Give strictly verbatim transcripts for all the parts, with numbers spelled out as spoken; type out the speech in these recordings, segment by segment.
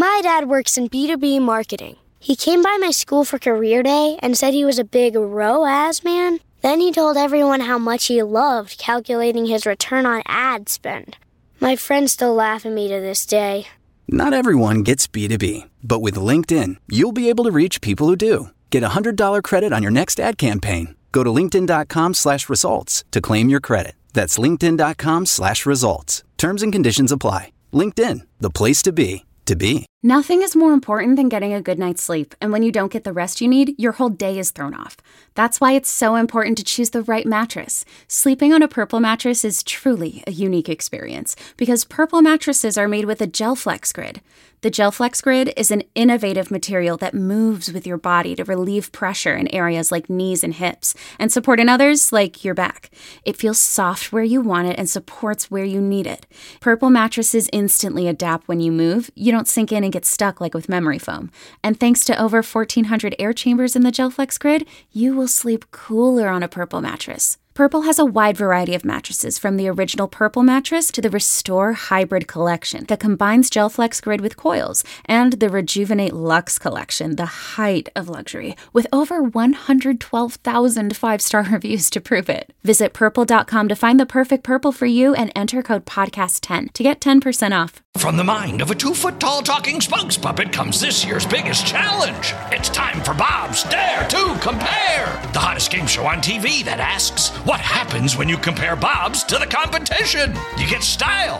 My dad works in B two B marketing. He came by my school for career day and said he was a big R O A S man. Then he told everyone how much he loved calculating his return on ad spend. My friends still laugh at me to this day. Not everyone gets B two B, but with LinkedIn, you'll be able to reach people who do. Get a one hundred dollars credit on your next ad campaign. Go to linkedin.com slash results to claim your credit. That's linkedin.com slash results. Terms and conditions apply. LinkedIn, the place to be, to be. Nothing is more important than getting a good night's sleep, and when you don't get the rest you need, your whole day is thrown off. That's why it's so important to choose the right mattress. Sleeping on a Purple mattress is truly a unique experience, because Purple mattresses are made with a GelFlex Grid. The GelFlex Grid is an innovative material that moves with your body to relieve pressure in areas like knees and hips, and support in others like your back. It feels soft where you want it and supports where you need it. Purple mattresses instantly adapt when you move. You don't sink in and get stuck like with memory foam. And thanks to over fourteen hundred air chambers in the GelFlex Grid, you will sleep cooler on a Purple mattress. Purple has a wide variety of mattresses, from the original Purple mattress to the Restore Hybrid collection that combines GelFlex Grid with coils, and the Rejuvenate Luxe collection, the height of luxury, with over one hundred twelve thousand five-star reviews to prove it. Visit purple dot com to find the perfect Purple for you and enter code podcast ten to get ten percent off. From the mind of a two-foot-tall talking spokes puppet comes this year's biggest challenge. It's time for Bob's Dare to Compare, the hottest game show on T V that asks, what happens when you compare Bob's to the competition? You get style.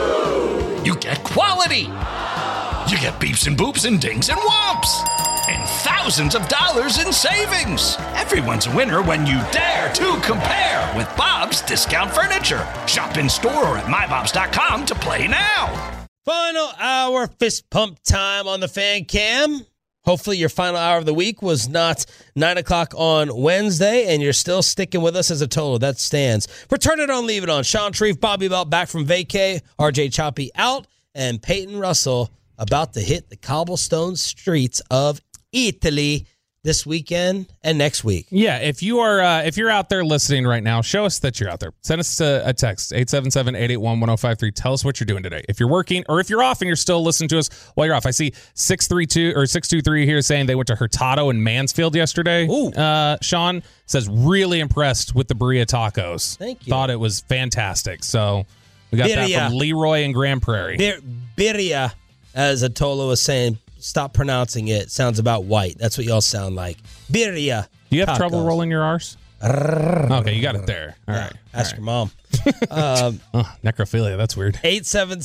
You get quality. You get beeps and boops and dings and whomps. And thousands of dollars in savings. Everyone's a winner when you dare to compare with Bob's Discount Furniture. Shop in store or at my bobs dot com to play now. Final hour fist pump time on the Fan Cam. Hopefully your final hour of the week was not nine o'clock on Wednesday, and you're still sticking with us as a total. That stands. Return it on, leave it on. Sean Shreve, Bobby Belt back from vacay. R J Choppy out, and Peyton Russell about to hit the cobblestone streets of Italy this weekend and next week. Yeah, if you are uh, if you're out there listening right now, show us that you're out there. Send us a, a text, eight seven seven, eight eight one, one oh five three. Tell us what you're doing today. If you're working or if you're off and you're still listening to us while you're off. I see six three two or six two three here saying they went to Hurtado in Mansfield yesterday. Ooh. Uh, Sean says really impressed with the Berea tacos. Thank you. Thought it was fantastic. So we got Berea. that from Leroy in Grand Prairie. Bir- Berea, as Atola was saying, stop pronouncing it. Sounds about white. That's what y'all sound like. Birria. Do you have tacos. trouble rolling your R's? Okay, you got it there. All yeah, right. Ask all your right. mom. um, oh, necrophilia. That's weird. eight seven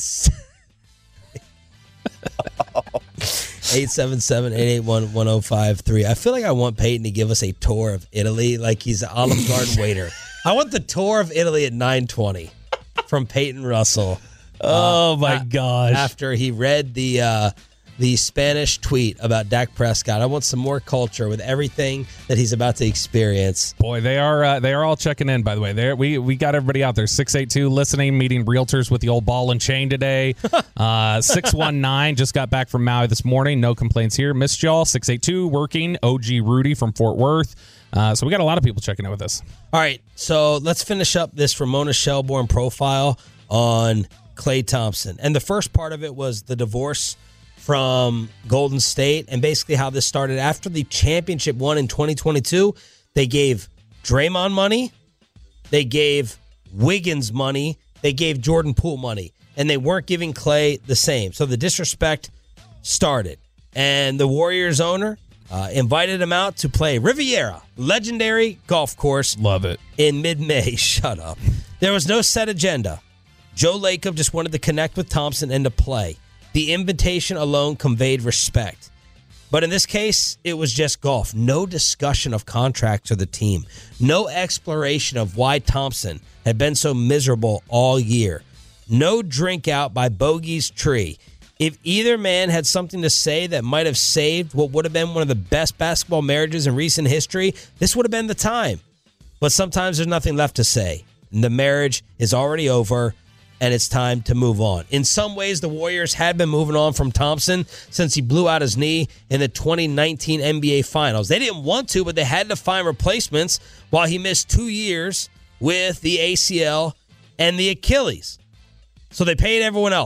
seven, eight eight one, one oh five three. I feel like I want Peyton to give us a tour of Italy like he's an Olive Garden waiter. I want the tour of Italy at nine twenty from Peyton Russell. Oh, uh, my a- gosh. After he read the uh, the Spanish tweet about Dak Prescott. I want some more culture with everything that he's about to experience. Boy, they are uh, they are all checking in, by the way. There we we got everybody out there. six eight two listening, meeting realtors with the old ball and chain today. uh, six one nine just got back from Maui this morning. No complaints here. Missed y'all. six eight two working. O G Rudy from Fort Worth. Uh, so we got a lot of people checking in with us. All right, so let's finish up this Ramona Shelbourne profile on Klay Thompson. And the first part of it was the divorce from Golden State and basically how this started. After the championship won in twenty twenty-two, they gave Draymond money, they gave Wiggins money, they gave Jordan Poole money, and they weren't giving Klay the same. So the disrespect started. And the Warriors owner uh, invited him out to play Riviera, legendary golf course. Love it. In mid-May. Shut up. There was no set agenda. Joe Lacob just wanted to connect with Thompson and to play. The invitation alone conveyed respect. But in this case, it was just golf. No discussion of contracts or the team. No exploration of why Thompson had been so miserable all year. No drink out by Bogey's Tree. If either man had something to say that might have saved what would have been one of the best basketball marriages in recent history, this would have been the time. But sometimes there's nothing left to say. And the marriage is already over, and it's time to move on. In some ways, the Warriors had been moving on from Thompson since he blew out his knee in the twenty nineteen N B A Finals. They didn't want to, but they had to find replacements while he missed two years with the A C L and the Achilles. So they paid everyone else.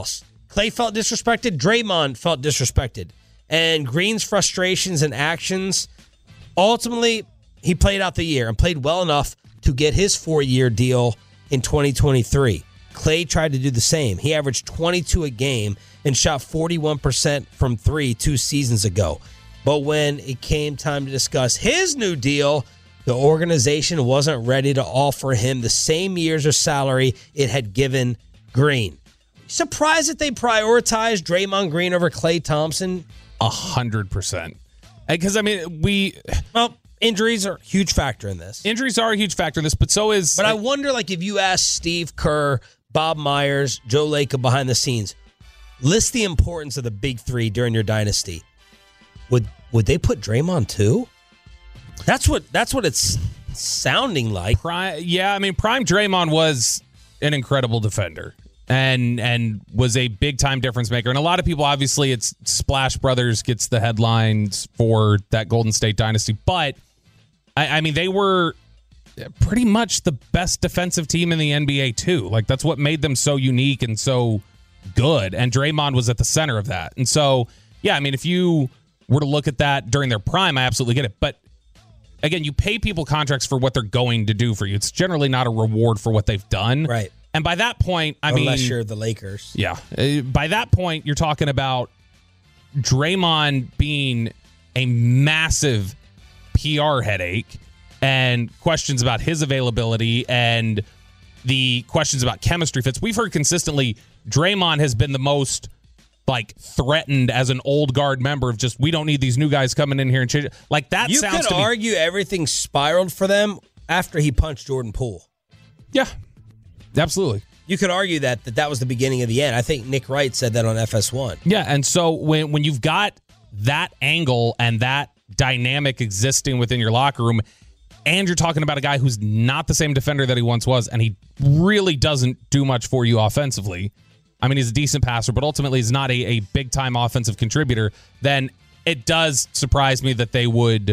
Clay felt disrespected. Draymond felt disrespected. And Green's frustrations and actions, ultimately, he played out the year and played well enough to get his four-year deal in twenty twenty-three. Clay tried to do the same. He averaged twenty-two a game and shot forty-one percent from three two seasons ago. But when it came time to discuss his new deal, the organization wasn't ready to offer him the same years of salary it had given Green. Surprised that they prioritized Draymond Green over Klay Thompson? A hundred percent. Because, I mean, we... Well, injuries are a huge factor in this. Injuries are a huge factor in this, but so is... But I wonder, like, if you ask Steve Kerr, Bob Myers, Joe Lacob behind the scenes, list the importance of the big three during your dynasty. Would would they put Draymond too? That's what that's what it's sounding like. Prime, yeah, I mean, prime Draymond was an incredible defender and and was a big time difference maker. And a lot of people, obviously, it's Splash Brothers gets the headlines for that Golden State dynasty, but I, I mean, they were pretty much the best defensive team in the N B A too. Like, that's what made them so unique and so good. And Draymond was at the center of that. And so, yeah, I mean, if you were to look at that during their prime, I absolutely get it. But again, you pay people contracts for what they're going to do for you. It's generally not a reward for what they've done. Right. And by that point, I Unless mean... Unless you're the Lakers. Yeah. Uh, by that point, you're talking about Draymond being a massive P R headache and questions about his availability and the questions about chemistry fits. We've heard consistently Draymond has been the most like threatened as an old guard member of just, we don't need these new guys coming in here and change. Like that you sounds could to me, argue everything spiraled for them after he punched Jordan Poole. Yeah, absolutely. You could argue that, that that was the beginning of the end. I think Nick Wright said that on F S one. Yeah, and so when when you've got that angle and that dynamic existing within your locker room, and you're talking about a guy who's not the same defender that he once was, and he really doesn't do much for you offensively. I mean, he's a decent passer, but ultimately he's not a, a big-time offensive contributor, then it does surprise me that they would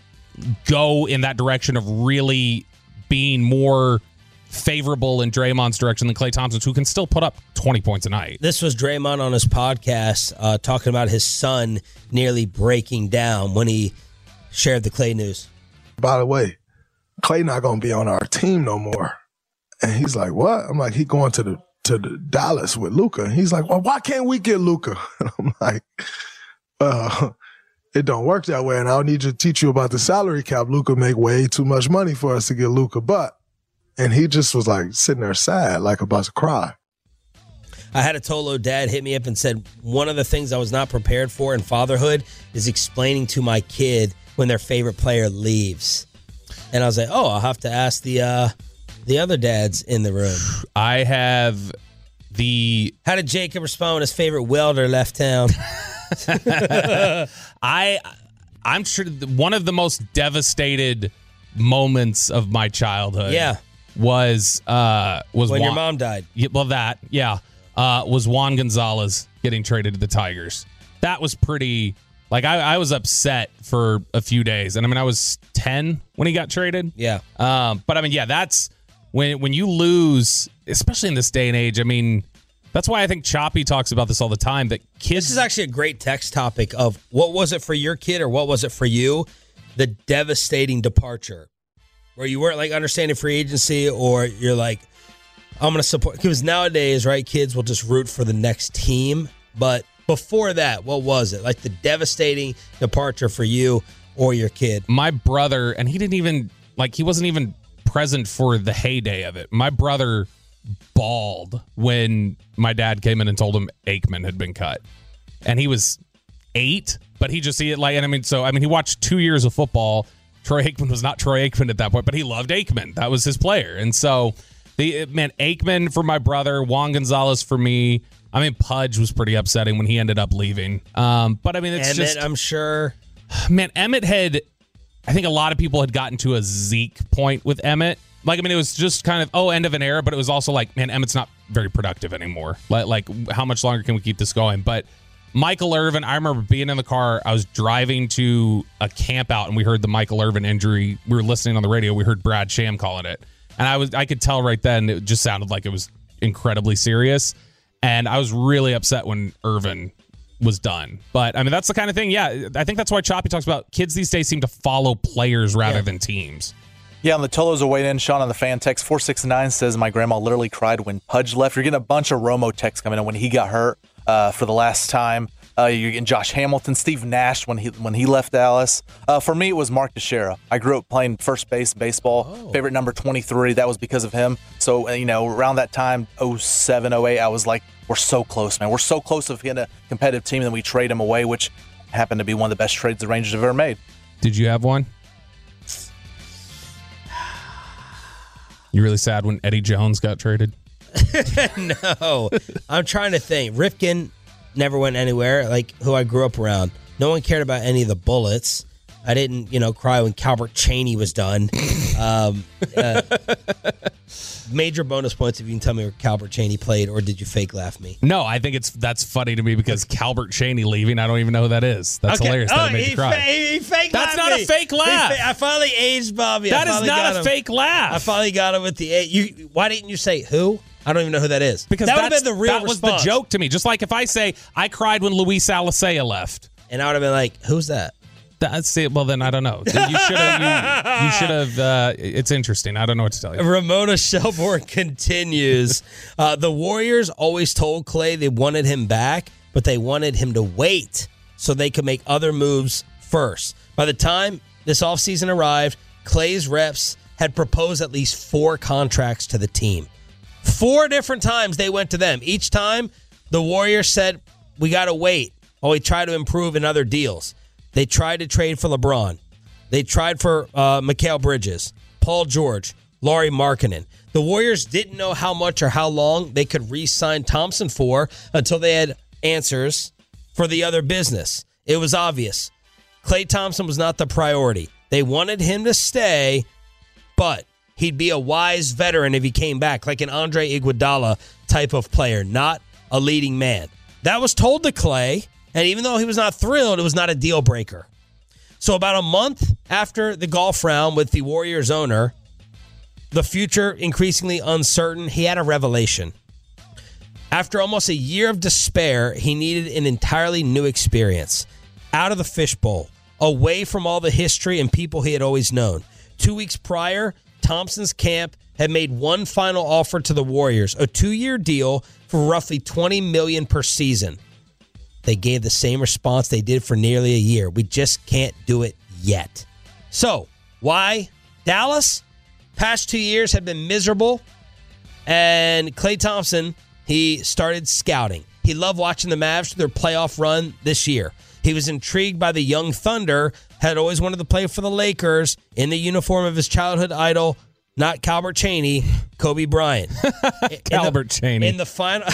go in that direction of really being more favorable in Draymond's direction than Klay Thompson's, who can still put up twenty points a night. This was Draymond on his podcast uh, talking about his son nearly breaking down when he shared the Klay news. By the way, Klay not going to be on our team no more. And he's like, what? I'm like, he going to the to the Dallas with Luka. And he's like, well, why can't we get Luka? And I'm like, uh, it don't work that way. And I'll need you to teach you about the salary cap. Luka make way too much money for us to get Luka. But, and he just was like sitting there sad, like about to cry. I had a Tolo dad hit me up and said, one of the things I was not prepared for in fatherhood is explaining to my kid when their favorite player leaves. And I was like, oh, I'll have to ask the uh, the other dads in the room. I have the... How did Jacob respond when his favorite welder left town? I, I'm sure one of the most devastated moments of my childhood yeah. was... Uh, was when Juan, your mom died. Yeah, well, that, yeah. Uh, was Juan Gonzalez getting traded to the Tigers. That was pretty... Like, I, I was upset for a few days. And, I mean, I was ten when he got traded. Yeah. Um, but, I mean, yeah, that's... When when you lose, especially in this day and age, I mean, that's why I think Choppy talks about this all the time, that kids... This is actually a great text topic of what was it for your kid or what was it for you? The devastating departure. Where you weren't, like, understanding free agency or you're like, I'm going to support... Because nowadays, right, kids will just root for the next team. But before that, what was it? Like the devastating departure for you or your kid? My brother, and he didn't even... Like, he wasn't even... present for the heyday of it. My brother bawled when my dad came in and told him Aikman had been cut. And he was eight, but he just see it like, and I mean, so, I mean, he watched two years of football. Troy Aikman was not Troy Aikman at that point, but he loved Aikman. That was his player. And so, the man, Aikman for my brother, Juan Gonzalez for me. I mean, Pudge was pretty upsetting when he ended up leaving. Um, but I mean, it's Emmett, just, I'm sure. Man, Emmett had, I think a lot of people had gotten to a Zeke point with Emmett. Like, I mean, it was just kind of, oh, end of an era, but it was also like, man, Emmett's not very productive anymore. Like, like how much longer can we keep this going? But Michael Irvin, I remember being in the car. I was driving to a camp out, and we heard the Michael Irvin injury. We were listening on the radio. We heard Brad Sham calling it. And I was, I could tell right then, it just sounded like it was incredibly serious. And I was really upset when Irvin was done. But, I mean, that's the kind of thing, yeah, I think that's why Choppy talks about kids these days seem to follow players rather yeah. than teams. Yeah, on the Tolos are weighed in. Sean on the fan text four six nine says, my grandma literally cried when Pudge left. You're getting a bunch of Romo texts coming in when he got hurt uh, for the last time. Uh, you're getting Josh Hamilton, Steve Nash when he when he left Dallas. Uh, for me, it was Mark Teixeira. I grew up playing first base baseball. Oh. Favorite number twenty-three. That was because of him. So, uh, you know, around that time, oh seven, oh eight, I was like, we're so close, man. We're so close of getting a competitive team, and then we trade him away, which happened to be one of the best trades the Rangers have ever made. Did you have one? You really sad when Eddie Jones got traded? No. I'm trying to think. Rifkin never went anywhere, like who I grew up around. No one cared about any of the Bullets. I didn't, you know, cry when Calbert Cheney was done. Um, uh, major bonus points if you can tell me where Calbert Cheney played, or did you fake laugh me? No, I think it's that's funny to me because Calbert Cheney leaving, I don't even know who that is. That's okay. hilarious. Oh, that it made he, you cry. Fa- he fake That's not me. a fake laugh. Fa- I finally aged Bobby. That I is not a him. fake laugh. I finally got him with the eight. You, why didn't you say who? I don't even know who that is. Because that would have been the real that was response. the joke to me. Just like if I say, I cried when Luis Alicea left. And I would have been like, who's that? That's it. Well, then I don't know. You should have. You, you should have. Uh, it's interesting. I don't know what to tell you. Ramona Shelbourne continues. Uh, the Warriors always told Clay they wanted him back, but they wanted him to wait so they could make other moves first. By the time this offseason arrived, Clay's reps had proposed at least four contracts to the team. Four different times they went to them. Each time, the Warriors said, we got to wait while we try to improve in other deals. They tried to trade for LeBron. They tried for uh, Mikal Bridges, Paul George, Lauri Markkanen. The Warriors didn't know how much or how long they could re-sign Thompson for until they had answers for the other business. It was obvious. Klay Thompson was not the priority. They wanted him to stay, but he'd be a wise veteran if he came back, like an Andre Iguodala type of player, not a leading man. That was told to Klay. And even though he was not thrilled, it was not a deal breaker. So about a month after the golf round with the Warriors owner, the future increasingly uncertain, he had a revelation. After almost a year of despair, he needed an entirely new experience. Out of the fishbowl, away from all the history and people he had always known. Two weeks prior, Thompson's camp had made one final offer to the Warriors, a two-year deal for roughly twenty million dollars per season. They gave the same response they did for nearly a year. We just can't do it yet. So, why Dallas? Past two years have been miserable. And Klay Thompson, he started scouting. He loved watching the Mavs through their playoff run this year. He was intrigued by the young Thunder, had always wanted to play for the Lakers in the uniform of his childhood idol, not Calbert Cheney, Kobe Bryant. Calbert Cheney. In the final...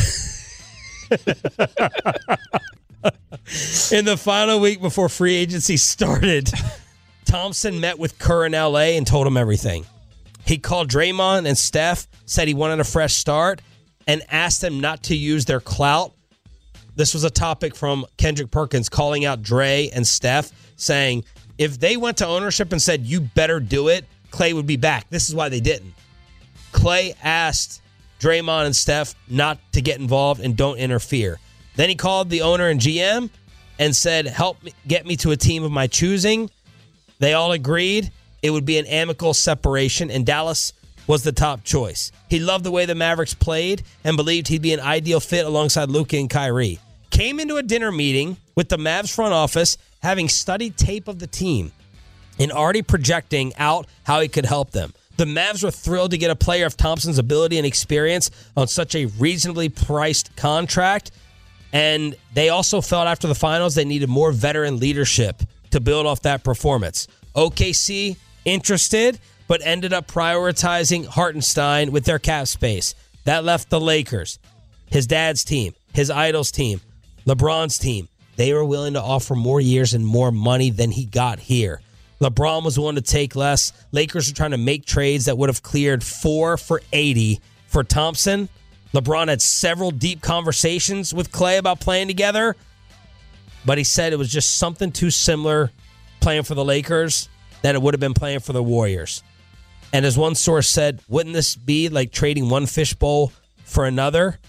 In the final week before free agency started, Thompson met with Kerr in L A and told him everything. He called Draymond and Steph, said he wanted a fresh start, and asked them not to use their clout. This was a topic from Kendrick Perkins calling out Dre and Steph, saying if they went to ownership and said, you better do it, Klay would be back. This is why they didn't. Klay asked Draymond and Steph not to get involved and don't interfere. Then he called the owner and G M and said, help me get me to a team of my choosing. They all agreed it would be an amicable separation, and Dallas was the top choice. He loved the way the Mavericks played and believed he'd be an ideal fit alongside Luka and Kyrie. Came into a dinner meeting with the Mavs front office, having studied tape of the team and already projecting out how he could help them. The Mavs were thrilled to get a player of Thompson's ability and experience on such a reasonably priced contract. And they also felt after the finals they needed more veteran leadership to build off that performance. O K C interested, but ended up prioritizing Hartenstein with their cap space. That left the Lakers, his dad's team, his idol's team, LeBron's team. They were willing to offer more years and more money than he got here. LeBron was willing to take less. Lakers were trying to make trades that would have cleared four for eighty for Thompson. LeBron had several deep conversations with Klay about playing together, but he said it was just something too similar playing for the Lakers that it would have been playing for the Warriors. And as one source said, wouldn't this be like trading one fishbowl for another?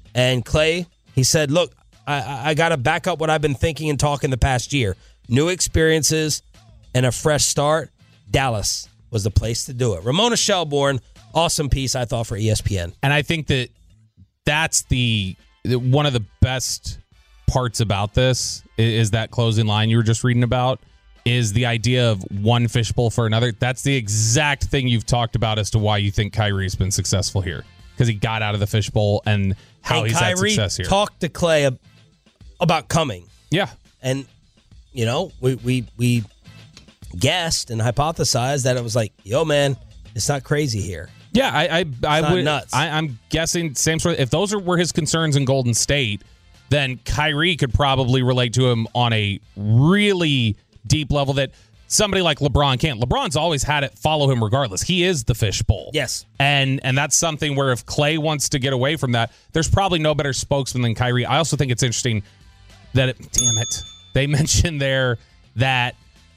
And Clay, he said, look, I, I got to back up what I've been thinking and talking the past year. New experiences and a fresh start. Dallas was the place to do it. Ramona Shelbourne, awesome piece, I thought, for E S P N. And I think that that's the one of the best parts about this is that closing line you were just reading about, is the idea of one fishbowl for another. That's the exact thing you've talked about as to why you think Kyrie's been successful here, because he got out of the fishbowl and how and he's Kyrie had success here. Talked to Clay ab- about coming. Yeah. And, you know, we, we, we guessed and hypothesized that it was like, yo, man, it's not crazy here. Yeah, I, I, I not would. nuts. I, I'm guessing same sort. Of, if those are, were his concerns in Golden State, then Kyrie could probably relate to him on a really deep level that somebody like LeBron can't. LeBron's always had it follow him regardless. He is the fishbowl. Yes, and and that's something where if Clay wants to get away from that, there's probably no better spokesman than Kyrie. I also think it's interesting that it, damn it, they mentioned there that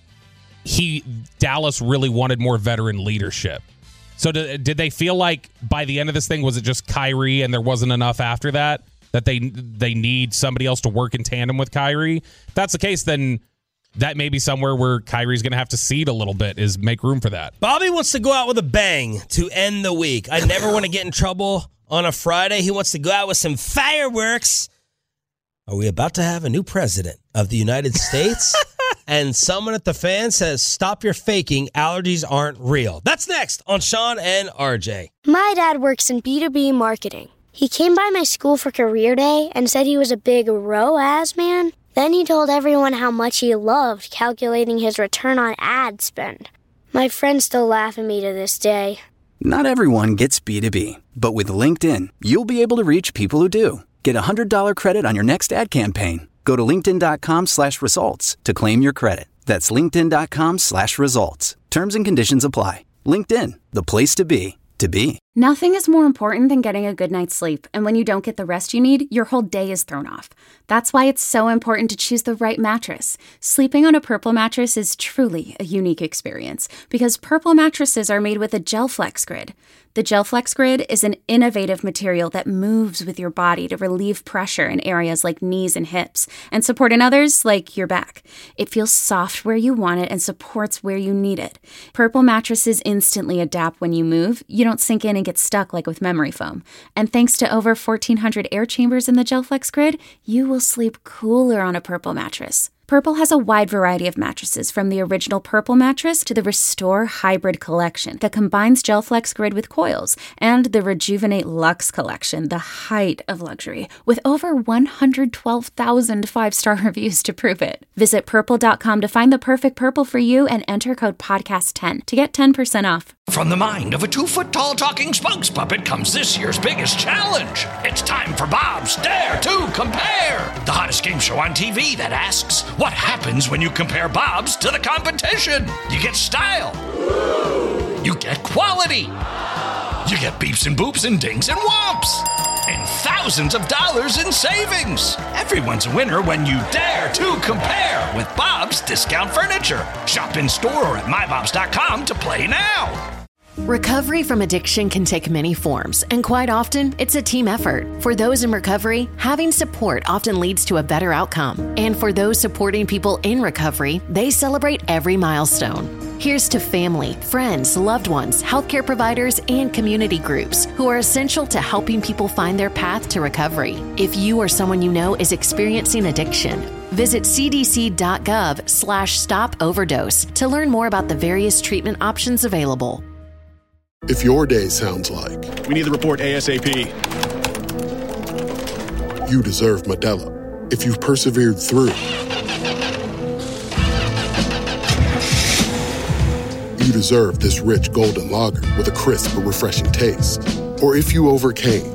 he Dallas really wanted more veteran leadership. So did, did they feel like by the end of this thing, was it just Kyrie and there wasn't enough after that, that they they need somebody else to work in tandem with Kyrie? If that's the case, then that may be somewhere where Kyrie's going to have to cede a little bit, is make room for that. Bobby wants to go out with a bang to end the week. I never want to get in trouble on a Friday. He wants to go out with some fireworks. Are we about to have a new president of the United States? And someone at the fan says, stop your faking. Allergies aren't real. That's next on Sean and R J. My dad works in B two B marketing. He came by my school for career day and said he was a big R O A S man. Then he told everyone how much he loved calculating his return on ad spend. My friends still laugh at me to this day. Not everyone gets B two B, but with LinkedIn, you'll be able to reach people who do. Get a one hundred dollars credit on your next ad campaign. Go to linkedin.com slash results to claim your credit. That's linkedin.com slash results. Terms and conditions apply. LinkedIn, the place to be, to be. Nothing is more important than getting a good night's sleep, and when you don't get the rest you need, your whole day is thrown off. That's why it's so important to choose the right mattress. Sleeping on a Purple mattress is truly a unique experience, because Purple mattresses are made with a GelFlex Grid. The GelFlex Grid is an innovative material that moves with your body to relieve pressure in areas like knees and hips, and support in others like your back. It feels soft where you want it and supports where you need it. Purple mattresses instantly adapt when you move. You don't sink in and get stuck like with memory foam. And thanks to over fourteen hundred air chambers in the GelFlex Grid, you will sleep cooler on a Purple mattress. Purple has a wide variety of mattresses, from the original Purple mattress to the Restore Hybrid collection that combines GelFlex Grid with coils, and the Rejuvenate Luxe collection, the height of luxury, with over one hundred twelve thousand five-star reviews to prove it. Visit purple dot com to find the perfect Purple for you and enter code podcast ten to get ten percent off. From the mind of a two-foot-tall talking spokes puppet comes this year's biggest challenge. It's time for Bob's Dare to Compare, the hottest game show on T V that asks, what happens when you compare Bob's to the competition? You get style. You get quality. You get beeps and boops and dings and whomps. And thousands of dollars in savings. Everyone's a winner when you dare to compare with Bob's Discount Furniture. Shop in store or at my bobs dot com to play now. Recovery from addiction can take many forms, and quite often, it's a team effort. For those in recovery, having support often leads to a better outcome. And for those supporting people in recovery, they celebrate every milestone. Here's to family, friends, loved ones, healthcare providers, and community groups who are essential to helping people find their path to recovery. If you or someone you know is experiencing addiction, visit c d c dot gov slash stop overdose to learn more about the various treatment options available. If your day sounds like, we need the report ASAP, you deserve Modelo. If you've persevered through, you deserve this rich golden lager with a crisp but refreshing taste. Or if you overcame,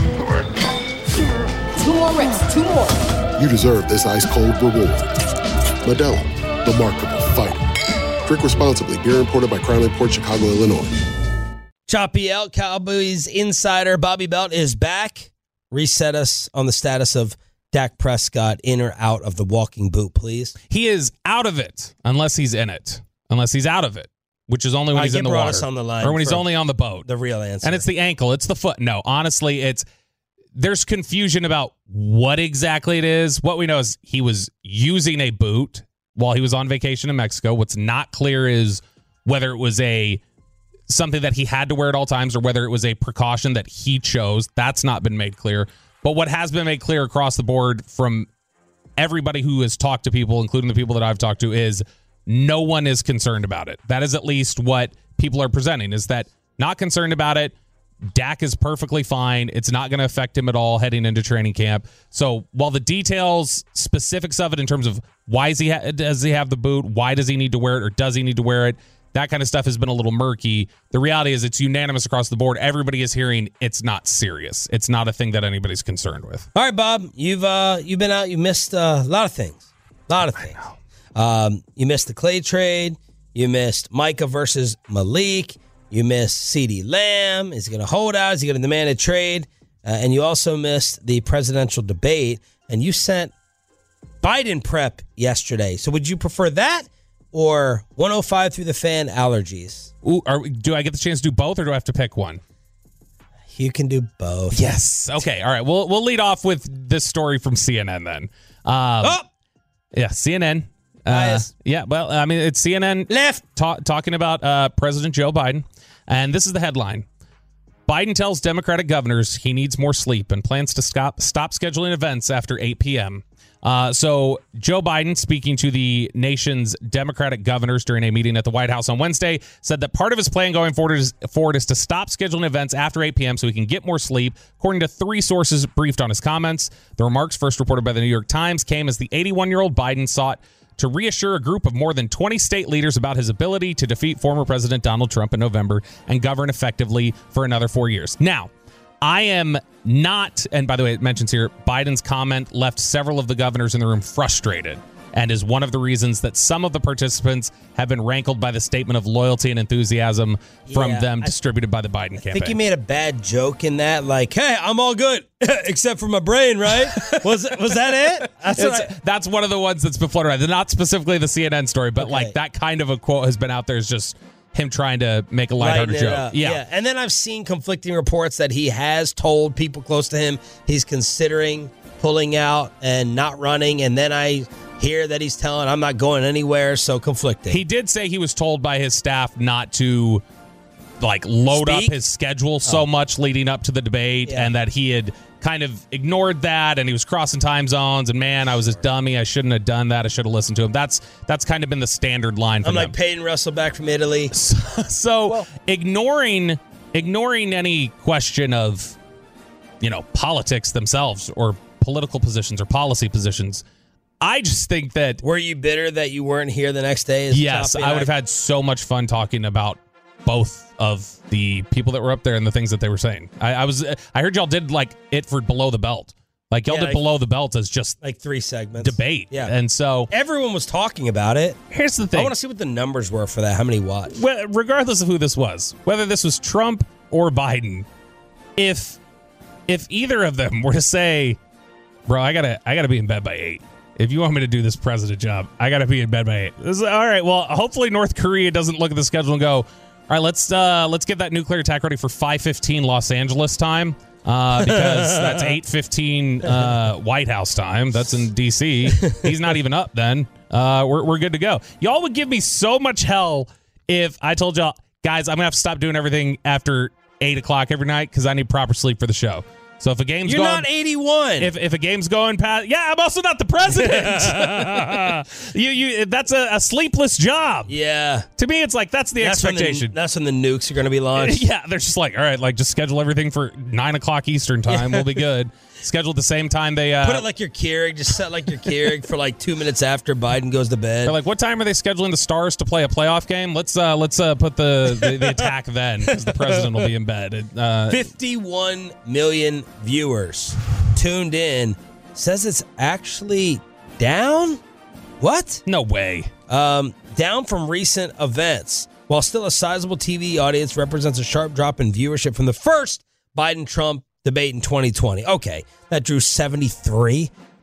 two more reps, two more. You deserve this ice cold reward. Modelo, the Remarkable Fighter. Drink responsibly. Beer imported by Crown Imports, Chicago, Illinois. Choppy L, Cowboys insider Bobby Belt is back. Reset us on the status of Dak Prescott, in or out of the walking boot, please. He is out of it unless he's in it. Unless he's out of it, which is only when I he's in the water. On the line or when he's only on the boat. The real answer. And it's the ankle. It's the foot. No, honestly, it's there's confusion about what exactly it is. What we know is he was using a boot while he was on vacation in Mexico. What's not clear is whether it was a something that he had to wear at all times or whether it was a precaution that he chose. That's not been made clear. But what has been made clear across the board from everybody who has talked to people, including the people that I've talked to, is no one is concerned about it. That is at least what people are presenting, is that not concerned about it. Dak is perfectly fine. It's not going to affect him at all heading into training camp. So while the details, specifics of it in terms of why is he ha- does he have the boot, why does he need to wear it, or does he need to wear it, that kind of stuff has been a little murky. The reality is it's unanimous across the board. Everybody is hearing it's not serious. It's not a thing that anybody's concerned with. All right, Bob, you've uh, you've been out. You missed uh, a lot of things. A lot of things. Um, you missed the Clay trade. You missed Micah versus Malik. You missed CeeDee Lamb. Is he going to hold out? Is he going to demand a trade? Uh, and you also missed the presidential debate. And you sent Biden prep yesterday. So would you prefer that or one oh five through the fan allergies? Ooh, are, do I get the chance to do both, or do I have to pick one? You can do both. Yes. Okay. All right. We'll we'll lead off with this story from C N N then. Um, oh, yeah, C N N. Uh, yeah. Well, I mean, it's C N N left ta- talking about uh, President Joe Biden, and this is the headline: Biden tells Democratic governors he needs more sleep and plans to stop stop scheduling events after eight p.m. Uh, so Joe Biden, speaking to the nation's Democratic governors during a meeting at the White House on Wednesday, said that part of his plan going forward is, forward is to stop scheduling events after eight p.m. so he can get more sleep, according to three sources briefed on his comments. The remarks, first reported by the New York Times, came as the eighty-one-year-old Biden sought to reassure a group of more than twenty state leaders about his ability to defeat former President Donald Trump in November and govern effectively for another four years. Now, I am not, and by the way, it mentions here, Biden's comment left several of the governors in the room frustrated and is one of the reasons that some of the participants have been rankled by the statement of loyalty and enthusiasm from Yeah, them I- distributed by the Biden campaign. I think you made a bad joke in that, like, hey, I'm all good, except for my brain, right? Was was that it? That's, what It's- I- that's one of the ones that's been floated around. Not specifically the C N N story, but Okay. like that kind of a quote has been out there. Is just him trying to make a lighthearted Lighten it joke. up. Yeah. And then I've seen conflicting reports that he has told people close to him he's considering pulling out and not running. And then I hear that he's telling I'm not going anywhere. So conflicting. He did say he was told by his staff not to like load Speak? up his schedule so Oh. much leading up to the debate, Yeah. and that he had kind of ignored that, and he was crossing time zones, and man, I was a dummy. I shouldn't have done that. I should have listened to him. That's that's kind of been the standard line from I'm like him. Peyton Russell back from Italy. So ignoring ignoring any question of, you know, politics themselves or political positions or policy positions, I just think that Were you bitter that you weren't here the next day? as the yes, top I would have act? had so much fun talking about both of the people that were up there and the things that they were saying. I, I was I heard y'all did like it for Below the Belt. Like y'all Yeah, did like- Below the Belt as just like three segments. debate. Yeah. And so Everyone was talking about it. here's the I thing. want to see what the numbers were for that. How many watched? Well, regardless of who this was, whether this was Trump or Biden, if if either of them were to say, "Bro, I gotta I gotta be in bed by eight. If you want me to do this president job, I gotta be in bed by eight." This is, all right. Well, hopefully North Korea doesn't look at the schedule and go, "All right, let's uh, let's get that nuclear attack ready for five fifteen Los Angeles time." Uh, because that's eight fifteen uh, White House time. That's in D C. He's not even up then. Uh, we're, we're good to go. Y'all would give me so much hell if I told y'all, guys, I'm going to have to stop doing everything after eight o'clock every night because I need proper sleep for the show. So if a game's You're going, not eighty-one. if if a game's going past, yeah, I'm also not the president. you you that's a, a sleepless job. yeah. To me, it's like that's the That's when the- expectation. that's when the nukes are going to be launched. Yeah, they're just like, all right, like just schedule everything for nine o'clock Eastern time. We'll be good. Schedule at the same time they. Uh, Put it like your Keurig. Just set like your Keurig for like two minutes after Biden goes to bed. they're like, what time are they scheduling the Stars to play a playoff game? Let's uh, let's uh, put the, the, the attack then, because the president will be in bed. It, uh, fifty-one million viewers tuned in. Says it's actually down? What? no way. Um, down from recent events. While still a sizable T V audience, represents a sharp drop in viewership from the first Biden-Trump debate in twenty twenty. Okay, that drew seventy-three.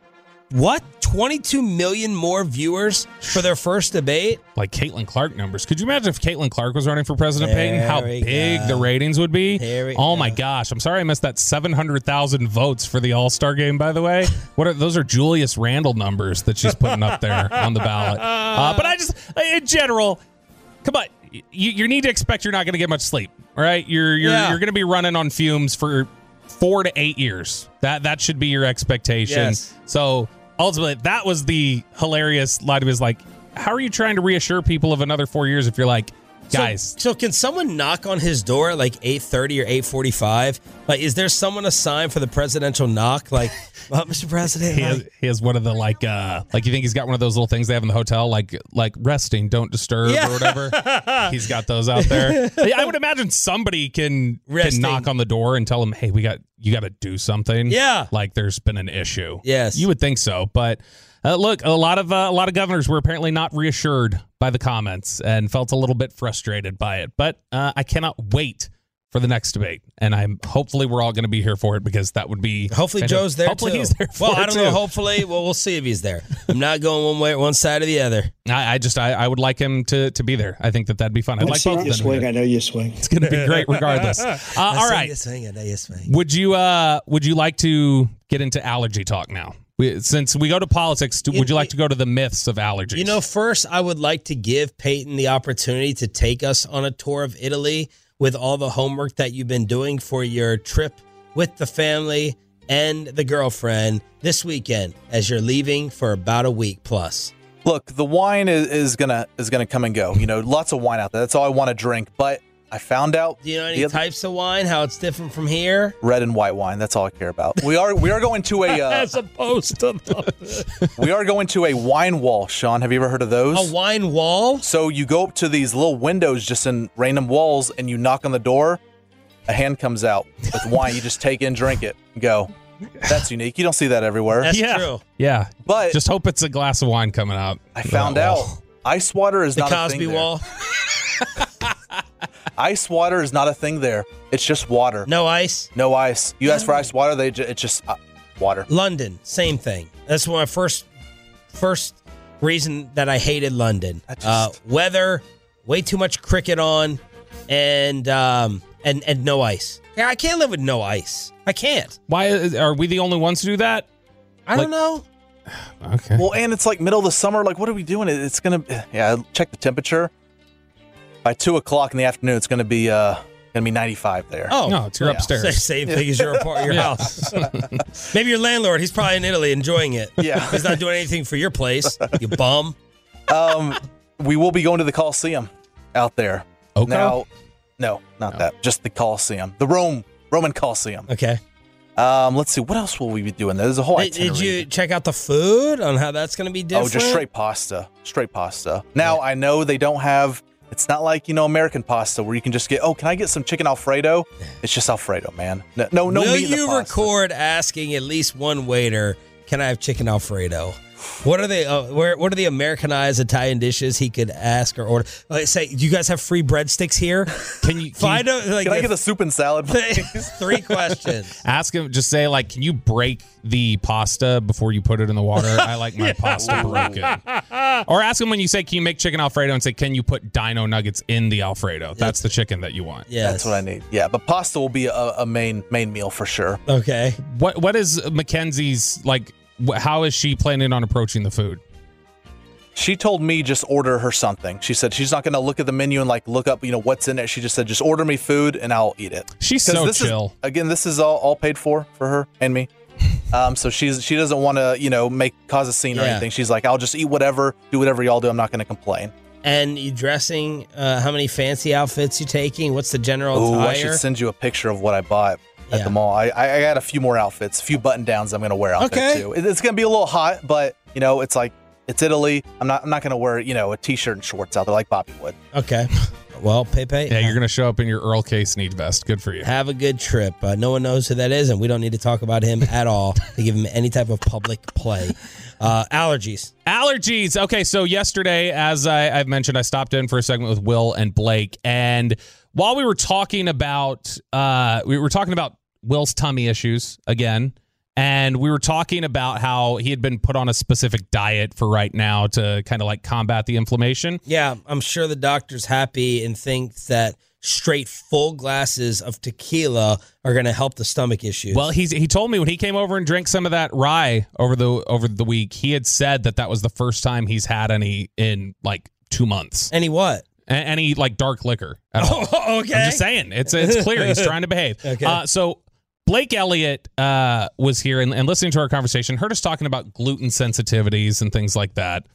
What? twenty-two million more viewers for their first debate? Like Caitlin Clark numbers. Could you imagine if Caitlin Clark was running for president, There Peyton? How we big go. the ratings would be? There we oh go. my gosh. I'm sorry I missed that seven hundred thousand votes for the All-Star game, by the way. What are those are Julius Randle numbers that she's putting up there on the ballot. Uh, but I just, in general, come on. You, you need to expect you're not going to get much sleep, all right? You're you're Yeah. you're going to be running on fumes for four to eight years. That that should be your expectation. Yes. So ultimately, that was the hilarious line. It was like, how are you trying to reassure people of another four years if you're like, guys? So, so can someone knock on his door at like eight thirty or eight forty-five? Like, is there someone assigned for the presidential knock? Like, well, Mister President, He like- has, he has one of the like uh like you think he's got one of those little things they have in the hotel like like resting, don't disturb Yeah. or whatever. He's got those out there. I would imagine somebody can Resting. can knock on the door and tell him, hey, we got you got to do something. Yeah. like there's been an issue. Yes. you would think so, but. Uh, look, a lot of uh, a lot of governors were apparently not reassured by the comments and felt a little bit frustrated by it. But uh, I cannot wait for the next debate, and I'm hopefully we're all going to be here for it because that would be Hopefully kind of- Joe's there Hopefully too. he's there. For well, I it, don't too. know. Hopefully, well, we'll see if he's there. I'm not going one way, one side or the other. I, I just I, I would like him to to be there. I think that that'd be fun. I'd I like see both you of them. swing. to I be know you swing. It's going to be great regardless. Uh, all right. Swing, I know you swing. Would you uh would you like to get into allergy talk now? We, since we go to politics, do, would you like to go to the myths of allergies? You know, first, I would like to give Peyton the opportunity to take us on a tour of Italy with all the homework that you've been doing for your trip with the family and the girlfriend this weekend as you're leaving for about a week plus. Look, the wine is, is gonna is gonna come and go. You know, lots of wine out there. That's all I want to drink. But I found out Do you know any the other- types of wine, how it's different from here? red and white wine. That's all I care about. We are we are going to a uh, As opposed to the- we are going to a wine wall. Sean, have you ever heard of those? a wine wall? So you go up to these little windows just in random walls, and you knock on the door. A hand comes out with wine. You just take it and drink it and go. That's unique. You don't see that everywhere. That's yeah, true. yeah. But Just hope it's a glass of wine coming out. I found Oh. out ice water is The not a Cosby thing there. wall? Ice water is not a thing there. It's just water. No ice? No ice. You ask for ice water, they ju- it's just uh, water. London, same thing. That's my first first reason that I hated London. I just- uh, weather, way too much cricket on, and um, and and no ice. Yeah, I can't live with no ice. I can't. Why is- are we the only ones to do that? I Like- don't know. Okay. Well, and it's like middle of the summer. Like, what are we doing? It- It's gonna. Yeah, check the temperature. By two o'clock in the afternoon, it's gonna be uh gonna be ninety-five there. Oh, No, it's your yeah. upstairs. Same, same thing as your apart, your Yeah. house. Maybe your landlord. He's probably in Italy enjoying it. Yeah. he's not doing anything for your place. You bum. Um, we will be going to the Coliseum out there. Okay. Now, no, not that. Just the Coliseum, the Rome Roman Coliseum. Okay. Um, let's see. What else will we be doing? There's a whole Did, did itinerary. you check out the food on how that's going to be different? Oh, just straight pasta. Straight pasta. Now, I know they don't have, it's not like, you know, American pasta where you can just get, oh, can I get some chicken Alfredo? It's just Alfredo, man. No, no, no Will meat in the you pasta. record asking at least one waiter, "Can I have chicken Alfredo?" What are they? Uh, where? What are the Americanized Italian dishes he could ask or order? Like, say, do you guys have free breadsticks here? Can you, can Find you out. Like, Can I get a soup and salad, please? three questions. ask him? Just say like, can you break the pasta before you put it in the water? I like my pasta broken. Or ask him when you say, "Can you make chicken Alfredo?" and say, "Can you put Dino nuggets in the Alfredo?" That's the chicken that you want. Yeah, That's what I need. Yeah, but pasta will be a, a main main meal for sure. Okay. What What is Mackenzie's like? wh- How is she planning on approaching the food? She told me just order her something. She said she's not going to look at the menu and like look up, you know, what's in it. She just said, just order me food and I'll eat it. She's 'Cause so this is- chill. again, this is all, all paid for for her and me. Um, so she's she doesn't want to, you know, make cause a scene or Yeah. anything. She's like, I'll just eat whatever, do whatever y'all do. I'm not going to complain. And you dressing? Uh, how many fancy outfits you taking? What's the general Oh, I attire? should send you a picture of what I bought at Yeah. the mall. I, I I got a few more outfits, a few button downs I'm going to wear out Okay. there too. It- it's going to be a little hot, but you know, it's like it's Italy. I'm not I'm not going to wear, you know, a t-shirt and shorts out there like Bobby would. Okay. Well, Pepe. Yeah, you're gonna show up in your Earl K sneak vest. Good for you. Have a good trip. Uh, no one knows who that is, and we don't need to talk about him at all to give him any type of public play. Uh, allergies. Allergies. Okay, so yesterday, as I, I've mentioned, I stopped in for a segment with Will and Blake, and while we were talking about, uh, we were talking about Will's tummy issues again, And we were talking about how he had been put on a specific diet for right now to kind of like combat the inflammation. Yeah, I'm sure the doctor's happy and thinks that straight full glasses of tequila are going to help the stomach issues. Well, he's he told me when he came over and drank some of that rye over the over the week, he had said that that was the first time he's had any in like two months. Any what? A- Any like dark liquor at all. Oh, okay. I'm just saying. It's it's clear. He's trying to behave. Okay. Uh, so Blake Elliott uh, was here and, and listening to our conversation, heard us talking about gluten sensitivities and things like that.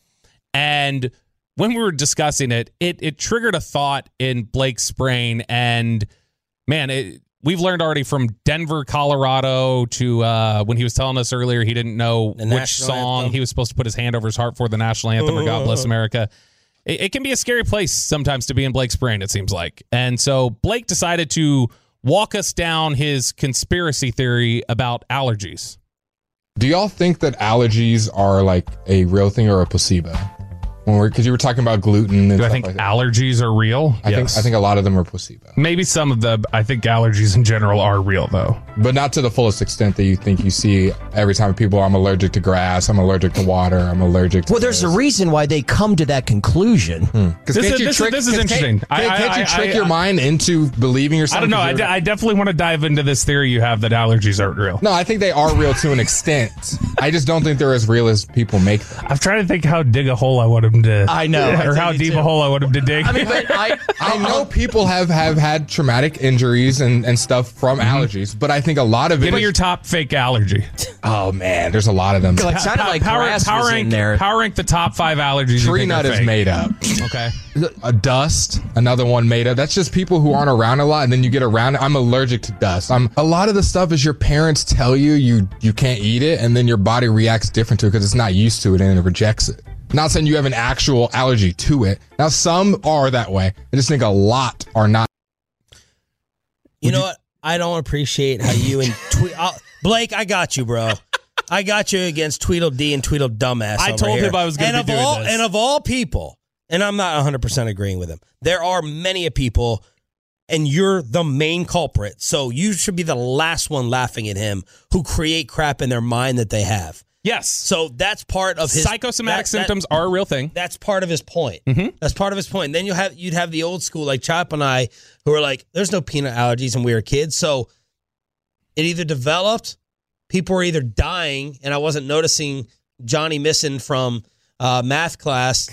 And when we were discussing it, it it triggered a thought in Blake's brain. And man, it, we've learned already from Denver, Colorado to uh, when he was telling us earlier he didn't know The which national song anthem. he was supposed to put his hand over his heart for, the national anthem or God Bless America. It, it can be a scary place sometimes to be in Blake's brain, it seems like. And so Blake decided to walk us down his conspiracy theory about allergies. Do y'all think that allergies are like a real thing or a placebo? When we're because you were talking about gluten and Do I stuff think like that. allergies are real? I think I think a lot of them are placebo, Maybe some of them. I think allergies in general are real, though. but not to the fullest extent that you think you see every time people. I'm allergic to grass. I'm allergic to water. I'm allergic to. Well, there's a reason why they come to that conclusion. Because This is- this is- this is interesting. Can't, I- I- can't you I- trick I- your mind into believing yourself? I don't know. I, de- I definitely want to dive into this theory you have that allergies aren't real. no, I think they are real to an extent. I just don't think they're as real as people make them. I'm trying to think how dig a hole I want him to. I know. Or how deep a hole I want him to dig. I mean, but I, I know people have, have had traumatic injuries and, and stuff from allergies, but I think a lot of it. Give me is- your top fake allergy. oh man, there's a lot of them. It sounded like power, grass power was rank, in there. Power rank the top five allergies. you Tree think nut are is fake. made up. Okay. A dust, another one made up. That's just people who aren't around a lot, and then you get around it. I'm allergic to dust. I'm a lot of the stuff is your parents tell you you you can't eat it, and then your body reacts different to it because it's not used to it and it rejects it. Not saying you have an actual allergy to it. Now some are that way. I just think a lot are not. You know what? I don't appreciate how you and Tweet Blake. I got you, bro. I got you against Tweedledee and Tweedledumbass. I over told here. him I was gonna And be of doing all, this. And of all people, and I'm not one hundred percent agreeing with him. There are many people, and you're the main culprit. So you should be the last one laughing at him who create crap in their mind that they have. Yes. So that's part of his Psychosomatic that- that- symptoms are a real thing. That's part of his point. Mhm. That's part of his point. Then you have you'd have the old school like Chop and I who are like, there's no peanut allergies when we were kids. So it either developed, people were either dying, and I wasn't noticing Johnny missing from uh, math class,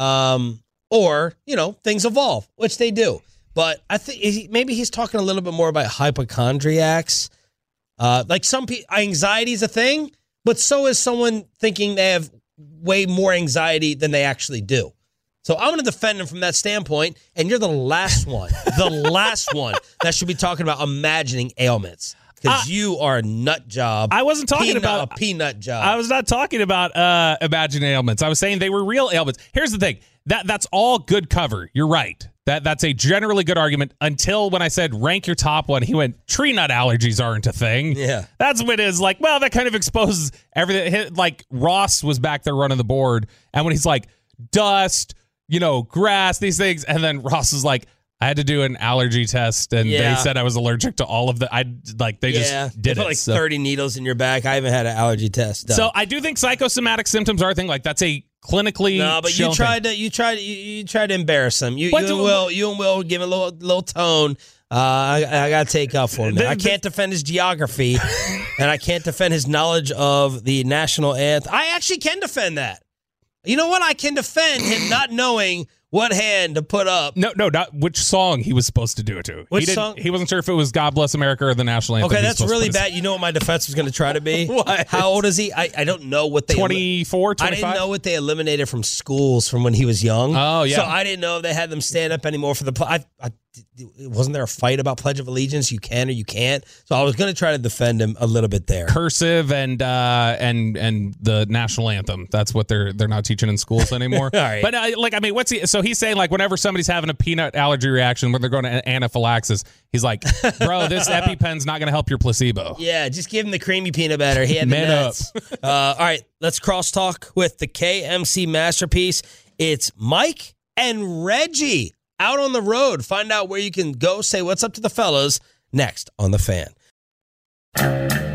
um, or you know things evolve, which they do. But I think he- maybe he's talking a little bit more about hypochondriacs. Uh, like some people, anxiety is a thing. But so is someone thinking they have way more anxiety than they actually do. So I'm going to defend him from that standpoint, and you're the last one, the last one that should be talking about imagining ailments because Uh, you are a nut job. I wasn't talking peanut, about a peanut job. I was not talking about uh, imagined ailments. I was saying they were real ailments. Here's the thing. That that's all good cover. You're right. That that's a generally good argument until when I said rank your top one, he went tree nut allergies aren't a thing. Yeah. That's when it's like, well, that kind of exposes everything. Like Ross was back there running the board, and when he's like dust, you know, grass, these things, and then Ross is like, I had to do an allergy test, and Yeah. they said I was allergic to all of the. I like they yeah, just they did put it. like so. thirty needles in your back. I haven't had an allergy test done. So I do think psychosomatic symptoms are a thing. Like that's a clinically. No, but you shown tried thing. to you tried you, you tried to embarrass him. You, What you do- and Will you and Will give a little little tone. Uh, I, I got to take up for him. there. The- I the- can't defend his geography, and I can't defend his knowledge of the national anthem. I actually can defend that. You know what? I can defend him not knowing what hand to put up. No, no, not which song he was supposed to do it to. Which he didn't, song? He wasn't sure if it was "God Bless America" or the national anthem. Okay, he was that's supposed to really put his- bad. You know what my defense was going to try to be? What? How old is he? I, I don't know what they twenty-four, I twenty-five? didn't know what they eliminated from schools from when he was young. Oh, yeah. So I didn't know if they had them stand up anymore for the. pl- I, I, wasn't there a fight about Pledge of Allegiance? You can or you can't. So I was going to try to defend him a little bit there. cursive and uh, and and the national anthem. That's what they're they're not teaching in schools anymore. All right. But uh, like, I mean, what's he? So he's saying like whenever somebody's having a peanut allergy reaction when they're going to anaphylaxis, he's like, bro, this EpiPen's not going to help your placebo. Yeah, just give him the creamy peanut butter. He had the Man nuts. Uh, all right, let's crosstalk with the K M C masterpiece. It's Mike and Reggie out on the road. Find out where you can go. Say what's up to the fellas next on The Fan.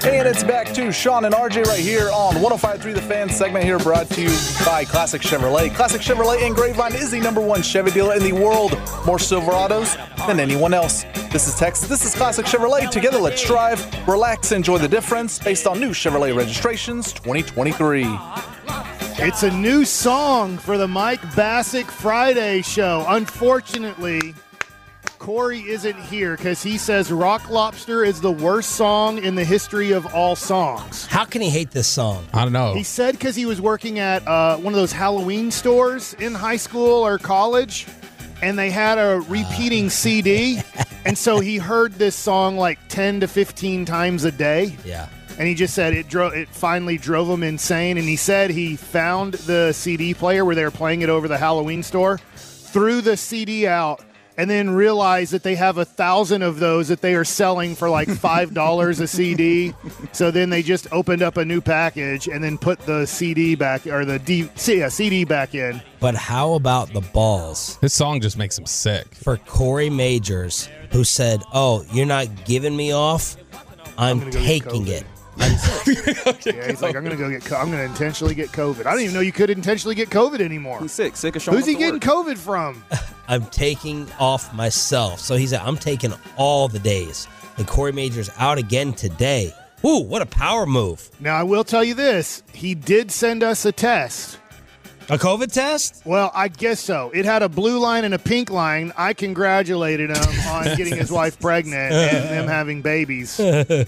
And it's back to Sean and R J right here on one oh five point three The Fan segment here brought to you by Classic Chevrolet. Classic Chevrolet in Grapevine is the number one Chevy dealer in the world. More Silverados than anyone else. This is Texas. This is Classic Chevrolet. Together, let's drive, relax, enjoy the difference based on new Chevrolet registrations twenty twenty-three. It's a new song for the Mike Bassick Friday show. Unfortunately, Corey isn't here because he says Rock Lobster is the worst song in the history of all songs. How can he hate this song? I don't know. He said because he was working at uh, one of those Halloween stores in high school or college, and they had a repeating C D, and so he heard this song like ten to fifteen times a day. Yeah. And he just said it drove. It finally drove him insane. And he said he found the C D player where they were playing it over the Halloween store, threw the C D out, and then realized that they have a thousand of those that they are selling for like five dollars a C D. So then they just opened up a new package and then put the C D back or the D, yeah, C D back in. But how about the balls? This song just makes him sick. For Corey Majors, who said, "Oh, you're not giving me off. I'm, I'm taking it." yeah, he's like, I'm gonna go get. Co- I'm gonna intentionally get COVID. I didn't even know you could intentionally get COVID anymore. He's sick, sick of showing. Who's he getting work. COVID from? I'm taking off myself. So he said, I'm taking all the days. And Corey Majors out again today. Ooh, what a power move! Now I will tell you this: he did send us a test. A COVID test? Well, I guess so. It had a blue line and a pink line. I congratulated him on getting his wife pregnant and them having babies.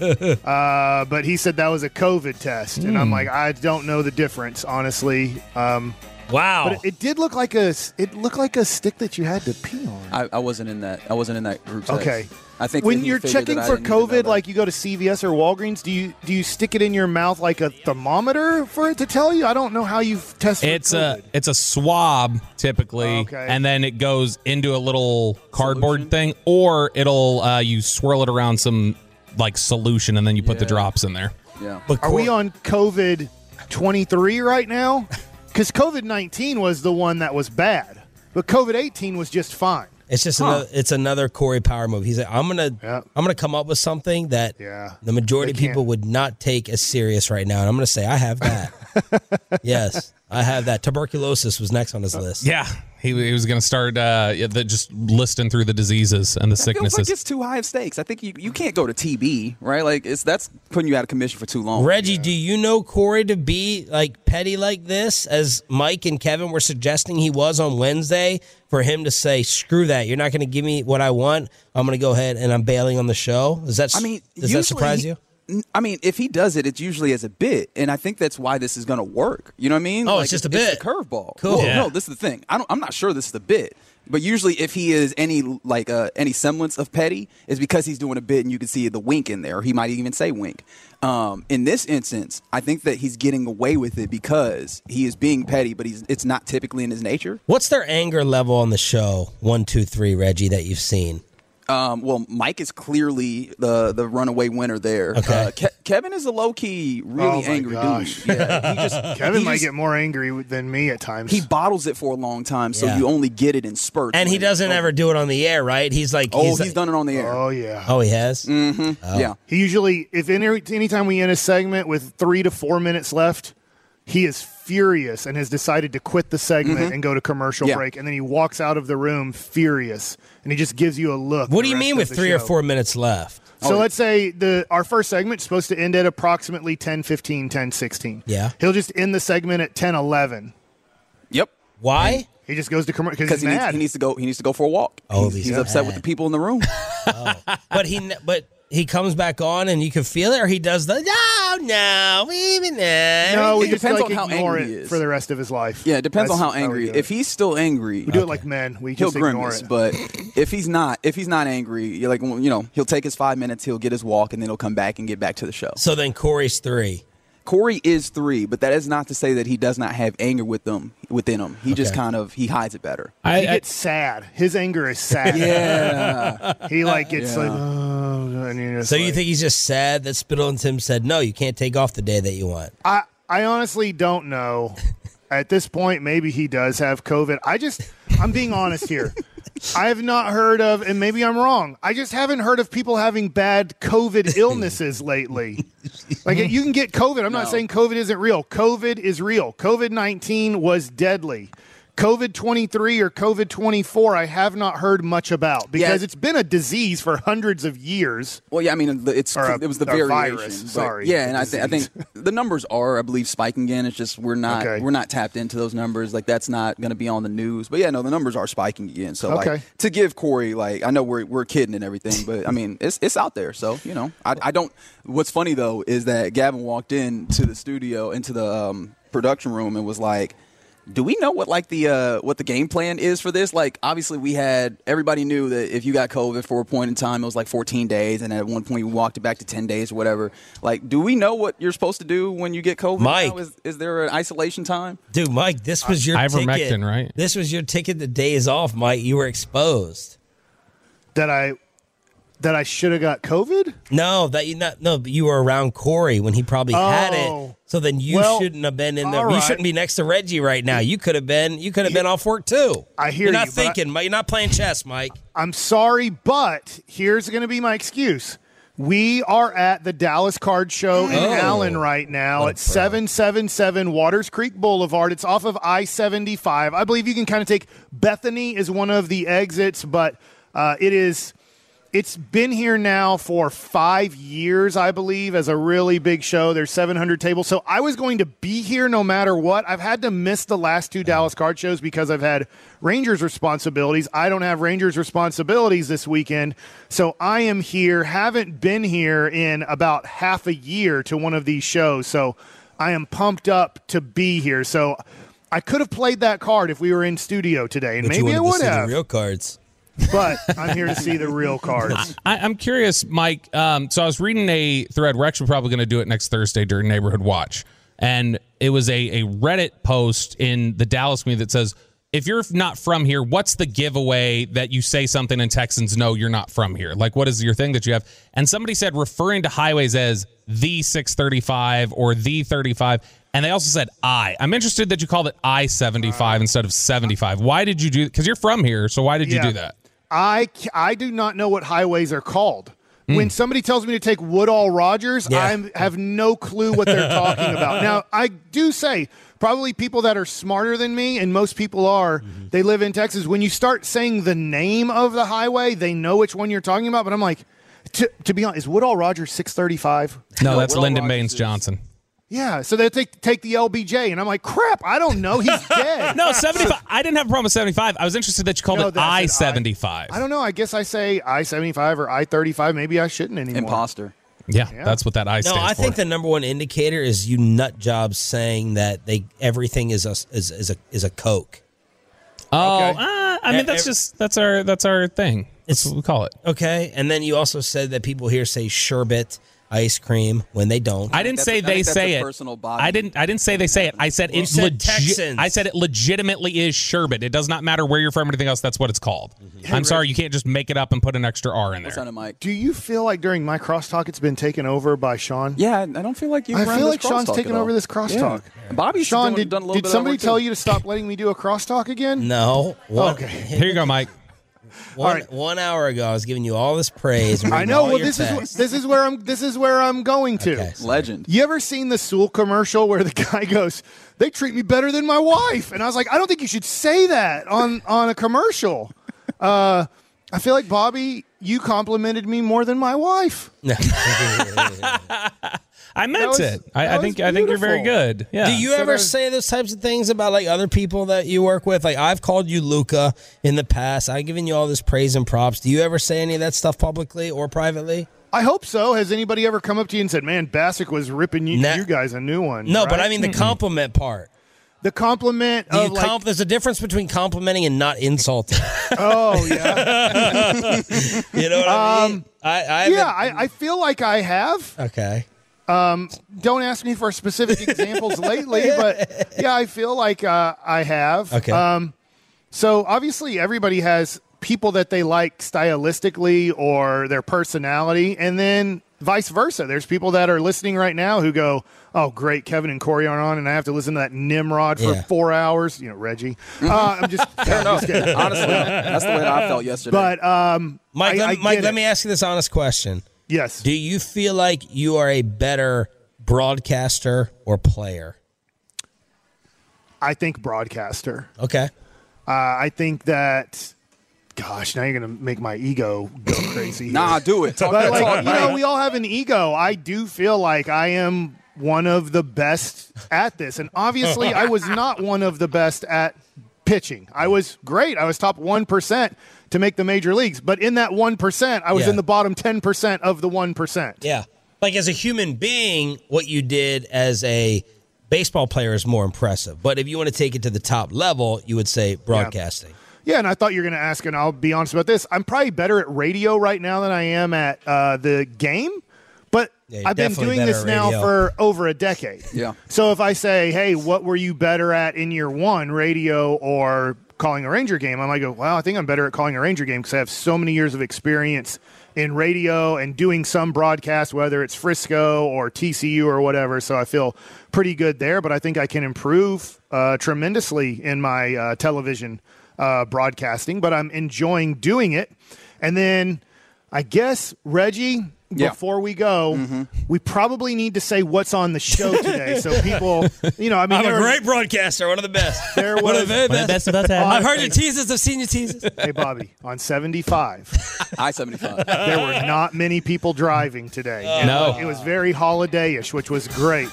Uh, but he said that was a COVID test. And mm. I'm like, I don't know the difference, honestly. Um, wow. But it, it did look like a it looked like a stick that you had to pee on. I, I wasn't in that. I wasn't in that group text. Okay. I think when you're checking for COVID, like you go to C V S or Walgreens, do you do you stick it in your mouth like a thermometer for it to tell you? I don't know how you test for it's COVID. a it's a swab typically, okay. and then it goes into a little cardboard solution thing, or it'll uh, you swirl it around some like solution, and then you put yeah. the drops in there. Yeah. But are we on COVID twenty-three right now? Because COVID nineteen was the one that was bad, but COVID eighteen was just fine. It's just huh. another, it's another Corey Power move. He's like, I'm gonna yep. I'm gonna come up with something that yeah. the majority of people would not take as serious right now, and I'm gonna say I have that. Yes, I have that. Tuberculosis was next on his list. Yeah, he, he was gonna start uh, the, just listing through the diseases and the That sicknesses. feels like it's too high of stakes. I think you, you can't go to T B, right? Like it's that's putting you out of commission for too long. Reggie, yeah. do you know Corey to be like petty like this, as Mike and Kevin were suggesting he was on Wednesday? For him to say, "Screw that! You're not going to give me what I want. I'm going to go ahead and I'm bailing on the show." Does that? I mean, does that surprise he, you? I mean, if he does it, it's usually as a bit, and I think that's why this is going to work. You know what I mean? Oh, like, it's just it's, a bit. It's the curveball. Cool. Well, Yeah. No, this is the thing. I don't. I'm not sure this is the bit. But usually, if he is any like uh, any semblance of petty, it's because he's doing a bit, and you can see the wink in there. Or he might even say wink. Um, in this instance, I think that he's getting away with it because he is being petty, but he's it's not typically in his nature. What's their anger level on the show? One, two, three, Reggie, that you've seen. Um, well, Mike is clearly the the runaway winner there. Okay. Uh, Ke- Kevin is a low key, really oh my angry gosh. dude. Yeah, he just Kevin he might just, get more angry than me at times. He bottles it for a long time, so Yeah. you only get it in spurts. And he doesn't ever do it on the air, right? He's like, Oh, he's, he's like, done it on the air. Oh yeah. Oh, he has. Mm-hmm. Oh. Yeah. He usually, if any anytime we end a segment with three to four minutes left, he is furious and has decided to quit the segment Mm-hmm. and go to commercial Yeah. break. And then he walks out of the room furious, and he just gives you a look. What the do you rest mean of with the three or show. four minutes left? So Oh, let's say the our first segment is supposed to end at approximately ten fifteen, ten sixteen. Yeah. He'll just end the segment at ten eleven. Yep. Why? He just goes to commercial because Because he's he needs, mad. he needs to go. He needs to go for a walk. Oh, he's, he's he's mad. upset with the people in the room. But he, ne- but he comes back on, and you can feel it, or he does the no, no, even no. no, we It just depends like on how ignore angry he it is. for the rest of his life. Yeah, it depends That's on how we angry. do If it. he's still angry, we do it like men. We he'll just ignore grimace. it. But if he's not, if he's not angry, you're like, you know, he'll take his five minutes, he'll get his walk, and then he'll come back and get back to the show. So then Corey's three. Corey is three, but that is not to say that he does not have anger with them within him. He just Okay. kind of he hides it better. I, he I, gets sad. His anger is sad. Yeah. He like gets Yeah. like, oh, and you're just So you like- think he's just sad that Spittle and Tim said, no, you can't take off the day that you want? I, I honestly don't know. At this point, maybe he does have COVID. I just, I'm being honest here. I have not heard of, and maybe I'm wrong, I just haven't heard of people having bad COVID illnesses lately. Like, you can get COVID. I'm No. not saying COVID isn't real. COVID is real. COVID nineteen was deadly. COVID twenty-three or COVID twenty-four, I have not heard much about because Yeah. it's been a disease for hundreds of years. Well, yeah, I mean, it's Or a- it was the or variation. virus, but sorry, yeah, and I, disease. th- I think the numbers are, I believe, spiking again. It's just we're not Okay. we're not tapped into those numbers. Like that's not going to be on the news. But yeah, no, the numbers are spiking again. So Okay. like to give Corey, like I know we're we're kidding and everything, but I mean it's it's out there. So you know, I I don't. What's funny though is that Gavin walked into the studio into the um, production room and was like, do we know what like the uh, what the game plan is for this? Like, obviously, we had everybody knew that if you got COVID for a point in time, it was like fourteen days, and at one point we walked it back to ten days or whatever. Like, do we know what you're supposed to do when you get COVID? Mike. now? Is is there an isolation time? Dude, Mike, this was your Ivermectin, ticket. right? This was your ticket to days off, Mike. You were exposed. That I that I should have got COVID? No, that you not no, but you were around Corey when he probably had it. Oh. So then you Well, shouldn't have been in all there. You right. shouldn't be next to Reggie right now. You could have been you could have been off work too. I hear You're not you, but I- thinking, Mike. You're not playing chess, Mike. I'm sorry, but here's going to be my excuse. We are at the Dallas Card Show in Oh. Allen right now What a at pro. seven seventy-seven Waters Creek Boulevard. It's off of I seventy-five. I believe you can kind of take Bethany as one of the exits, but uh, it is it's been here now for five years, I believe, as a really big show. There's seven hundred tables. So I was going to be here no matter what. I've had to miss the last two Dallas Card shows because I've had Rangers responsibilities. I don't have Rangers responsibilities this weekend. So I am here, haven't been here in about half a year to one of these shows. So I am pumped up to be here. So I could have played that card if we were in studio today, and But you maybe I wanted to would see the have. real cards. But I'm here to see the real cards. I, I'm curious, Mike. Um, so I was reading a thread. We're actually probably going to do it next Thursday during Neighborhood Watch. And it was a, a Reddit post in the Dallas community that says, if you're not from here, what's the giveaway that you say something and Texans know you're not from here? Like, what is your thing that you have? And somebody said referring to highways as the six thirty-five or the thirty-five. And they also said I. I'm interested that you called it I seventy-five instead of seventy-five. Why did you do Because you're from here, so why did you Yeah. do that? I, I do not know what highways are called. When somebody tells me to take Woodall Rogers, Yeah. I have no clue what they're talking about. Now, I do say probably people that are smarter than me, and most people are, they live in Texas. When you start saying the name of the highway, they know which one you're talking about. But I'm like, to, to be honest, is Woodall Rogers six thirty-five? No, that's Will Lyndon Rogers Baines is- Johnson. Yeah, so they take take the L B J, and I'm like, crap, I don't know. He's dead. No, seventy-five. I didn't have a problem with seventy-five. I was interested that you called No, it that I I said I. seventy-five. I don't know. I guess I say I seventy-five or I thirty-five. Maybe I shouldn't anymore. Imposter. Yeah, Yeah. that's what that I No, stands I for. think the number one indicator is you nut jobs saying that they everything is a is, is a is a Coke. oh, Okay. uh, I mean E- that's ev- just that's our that's our thing. That's It's- what we call it. Okay, and then you also said that people here say sherbet ice cream when they don't. I didn't That's- say I they think that's say a it. personal body. I didn't. I didn't say they say it. I said You it. said Legit, Texans. I said it legitimately is sherbet. It does not matter where you're from or anything else. That's what it's called. I'm sorry, you can't just make it up and put an extra R in What's there. on it, Mike? Do you feel like during my crosstalk it's been taken over by Sean? Yeah, I don't feel like you. I feel like Sean's taking over this crosstalk. Yeah. Bobby's Sean, doing, did, done a little did bit of somebody that work, tell too. you to stop letting me do a crosstalk again? No. One, Okay. Here you go, Mike. One, All right. one hour ago, I was giving you all this praise. I reading know. all Well, your this is texts. this is where I'm this is where I'm going to. Okay. Legend. You ever seen the Sewell commercial where the guy goes, "They treat me better than my wife," and I was like, I don't think you should say that on on a commercial. Uh, I feel like Bobby, you complimented me more than my wife. I meant was- it. I, that I was think. I think you're very beautiful. good. Yeah. Do you So ever there's- say those types of things about like other people that you work with? Like I've called you Luca in the past. I've given you all this praise and props. Do you ever say any of that stuff publicly or privately? I hope so. Has anybody ever come up to you and said, "Man, Bassick was ripping you, Nah. you guys a new one"? No, but right? I mean the compliment part. the compliment Do you of like, comp- there's a difference between complimenting and not insulting. oh yeah, You know what I mean? Um, I, I yeah. haven't- I, I feel like I have. okay. Don't ask me for specific examples lately, but yeah, I feel like uh, I have. Okay. Um, so obviously, everybody has people that they like stylistically or their personality, and then vice versa. There's people that are listening right now who go, "Oh, great, Kevin and Corey aren't on, and I have to listen to that Nimrod for Yeah. four hours." You know, Reggie. Uh, I'm just, I'm just kidding. Honestly, that's the way that I felt yesterday. But um, Mike, I- let, I me- Mike get let it. me ask you this honest question. Yes. Do you feel like you are a better broadcaster or player? I think broadcaster. Okay. Uh, I think that, gosh, now you're going to make my ego go crazy. here. Nah, do it. Talk But that like, talk, you man. know, we all have an ego. I do feel like I am one of the best at this. And obviously, I was not one of the best at pitching. I was great. I was top one percent to make the major leagues. But in that one percent, I was Yeah. in the bottom ten percent of the one percent. Yeah. Like as a human being, what you did as a baseball player is more impressive. But if you want to take it to the top level, you would say broadcasting. Yeah, and I thought you were going to ask, and I'll be honest about this. I'm probably better at radio right now than I am at uh, the game, but Yeah, you're I've been definitely doing better this at now radio. for over a decade. Yeah. So if I say, hey, what were you better at in year one, radio or calling a Ranger game? I might go, well, I think I'm better at calling a Ranger game because I have so many years of experience in radio and doing some broadcast, whether it's Frisco or T C U or whatever. So I feel pretty good there, but I think I can improve uh, tremendously in my uh, television uh, broadcasting, but I'm enjoying doing it. And then I guess, Reggie, Yeah. before we go, Mm-hmm. we probably need to say what's on the show today. So people, you know, I mean, I'm a there are- great broadcaster, one of the best. There One of was- the very One of the best. best of all time. I've heard your teasers, I've seen your teasers. Hey, Bobby, on seventy-five, I seventy-five. there were not many people driving today. And No. It was very holiday-ish, which was great.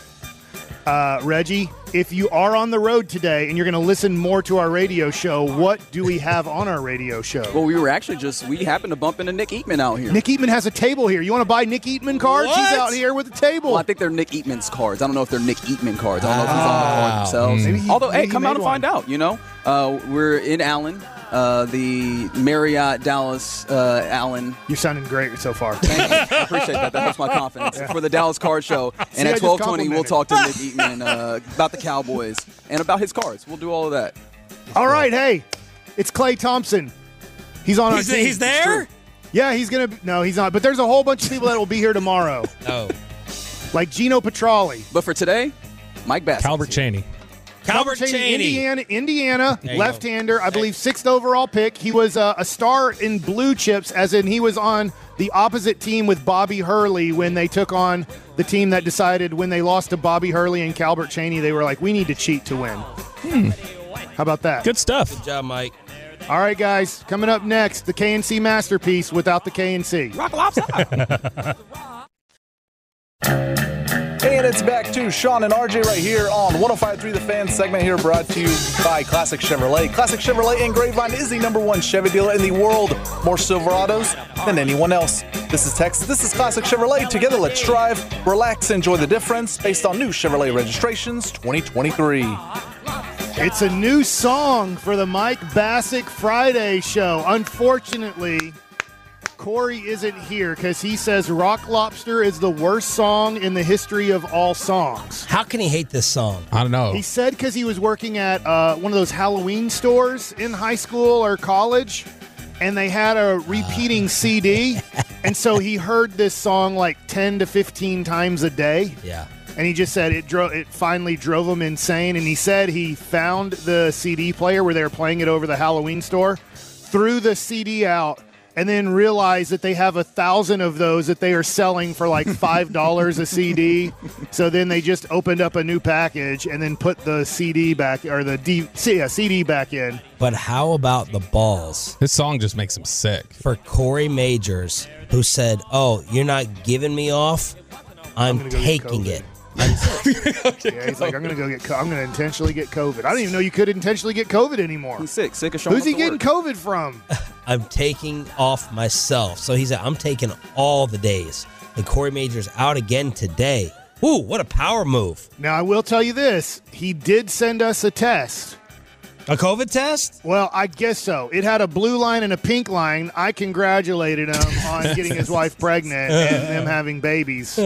Uh, Reggie, if you are on the road today and you're going to listen more to our radio show, what do we have on our radio show? Well, we were actually just, we happened to bump into Nick Eatman out here. Nick Eatman has a table here. You want to buy Nick Eatman cards? What? He's out here with a table. Well, I think they're Nick Eatman's cards. I don't know if they're Nick Eatman cards. I don't know if he's on the card themselves. Maybe he- Although, maybe hey, he come made out and one. find out, you know. Uh, we're in Allen, uh, the Marriott Dallas uh, Allen. You're sounding great so far. Thank you. I appreciate that. That helps my confidence for the Dallas Card Show. See, And I at just twelve twenty, we'll talk complimented. to Nick Eatman uh, about the Cowboys and about his cards. We'll do all of that. All right, hey, it's Clay Thompson. He's on He's, our team. he's there? Yeah, he's gonna. Be, no, he's not. But there's a whole bunch of people that will be here tomorrow, Oh. like Gino Petrali, But for today, Mike Bass. Calvert Cheney. Calvert Cheney, Cheney. Indiana, Indiana, There you left-hander. I believe sixth overall pick. He was uh, a star in Blue Chips, as in he was on the opposite team with Bobby Hurley when they took on the team that decided when they lost to Bobby Hurley and Calvert Cheney, they were like, we need to cheat to win. How about that? Good stuff. Good job, Mike. All right, guys. Coming up next, the K N C masterpiece without the K N C. Rock Lobster. And it's back to Sean and R J right here on one oh five point three The Fan segment here brought to you by Classic Chevrolet. Classic Chevrolet in Grapevine is the number one Chevy dealer in the world. More Silverados than anyone else. This is Texas. This is Classic Chevrolet. Together, let's drive, relax, enjoy the difference based on new Chevrolet registrations twenty twenty-three. It's a new song for the Mike Bassick Friday show. Unfortunately, Corey isn't here because he says Rock Lobster is the worst song in the history of all songs. How can he hate this song? I don't know. He said because he was working at uh, one of those Halloween stores in high school or college, and they had a repeating C D, and so he heard this song like ten to fifteen times a day. Yeah. And he just said it drove. It finally drove him insane. And he said he found the C D player where they were playing it over the Halloween store, threw the C D out, and then realized that they have a thousand of those that they are selling for like five dollars a C D. So then they just opened up a new package and then put the C D back or the D, yeah, C D back in. But how about the balls This song just makes him sick. for Corey Majors, who said, "Oh, you're not giving me off. I'm, gonna go get taking COVID." it." Yeah, he's like, I'm gonna go get. Co- I'm gonna intentionally get COVID. I didn't even know you could intentionally get COVID anymore. He's sick. Sick of showing Who's up he to getting work. COVID from? I'm taking off myself. So he said, I'm taking all the days. And Corey Majors out again today. Ooh, what a power move. Now I will tell you this: he did send us a test. A COVID test? Well, I guess so. It had a blue line and a pink line. I congratulated him on getting his wife pregnant and them having babies.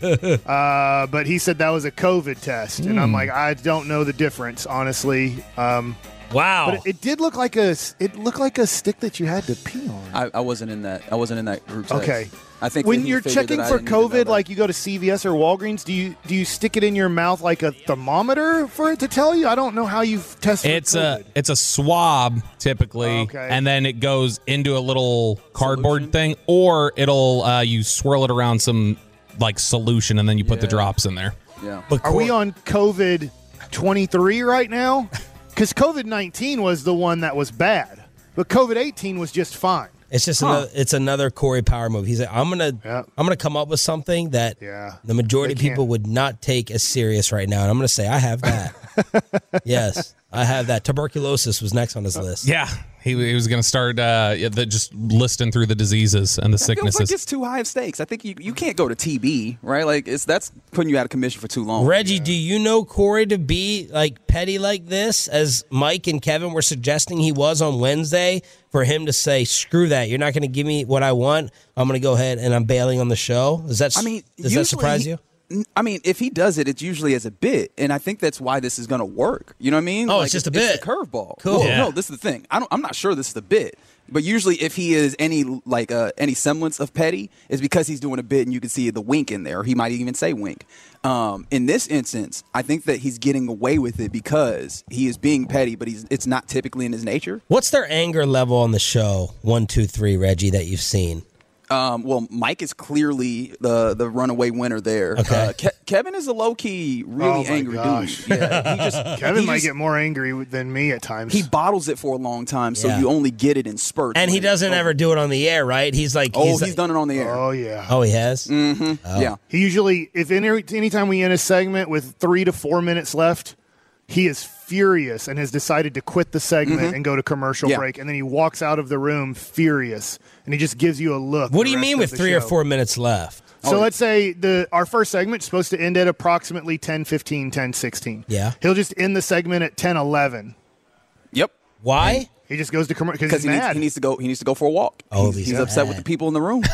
Uh, but he said that was a COVID test. And I'm like, I don't know the difference, honestly. Um, Wow. but it, it did look like a it looked like a stick that you had to pee on. I, I wasn't in that. I wasn't in that group text. Okay. I think When that he you're figured checking that I for didn't need to know COVID, that. like you go to C V S or Walgreens, do you do you stick it in your mouth like a thermometer for it to tell you? I don't know how you test for It's COVID. a it's a swab typically, Okay. and then it goes into a little cardboard thing, or it'll uh, you swirl it around some like solution, and then you put the Yeah. drops in there. Yeah. But Are we on COVID twenty-three right now? Because COVID nineteen was the one that was bad, but COVID eighteen was just fine. It's just Huh. another. It's another Corey Power move. He's like, I'm gonna, Yep. I'm gonna come up with something that Yeah. the majority of They people can't. would not take as serious right now, and I'm gonna say I have that. Yes, I have that. Tuberculosis was next on his list. Yeah, he, he was going to start uh, yeah, the, just listing through the diseases and the It feels sicknesses. like it's too high of stakes. I think you, you can't go to T B, right? Like it's that's putting you out of commission for too long. Reggie, do you know Corey to be like petty like this, as Mike and Kevin were suggesting he was on Wednesday, for him to say, "Screw that! You're not going to give me what I want. I'm going to go ahead and I'm bailing on the show." Is that? I mean, does that usually surprise he- you? I mean, if he does it, it's usually as a bit, and I think that's why this is going to work. You know what I mean? Oh, Like, it's just a It's bit. the curveball. Cool. Well, Yeah. No, this is the thing. I don't, I'm not sure this is the bit, but usually if he is any like uh, any semblance of petty, it's because he's doing a bit, and you can see the wink in there. Or he might even say wink. Um, in this instance, I think that he's getting away with it because he is being petty, but he's it's not typically in his nature. What's their anger level on the show? One, two, three, Reggie, that you've seen. Um, well, Mike is clearly the the runaway winner there. Okay. Uh, Ke- Kevin is a low key, really Oh, my angry gosh. dude. Yeah, he just Kevin he might just- get more angry than me at times. He bottles it for a long time, so Yeah. you only get it in spurts. And he when- doesn't oh, ever do it on the air, right? He's like, Oh, he's, like- done it on the air. Oh yeah. Oh, he has. Mm-hmm. Oh. Yeah. He usually, if any anytime we end a segment with three to four minutes left, he is furious and has decided to quit the segment Mhm. and go to commercial Yeah. break, and then he walks out of the room furious, and he just gives you a look. What the do you rest mean of with the three or show. four minutes left? So Oh. let's say the our first segment is supposed to end at approximately ten fifteen, ten sixteen. Yeah. He'll just end the segment at ten eleven. Yep. Why? He just goes to commercial because Because he's he needs, mad. he needs to go. He needs to go for a walk. Oh, he's, he's he's upset with mad. the people in the room.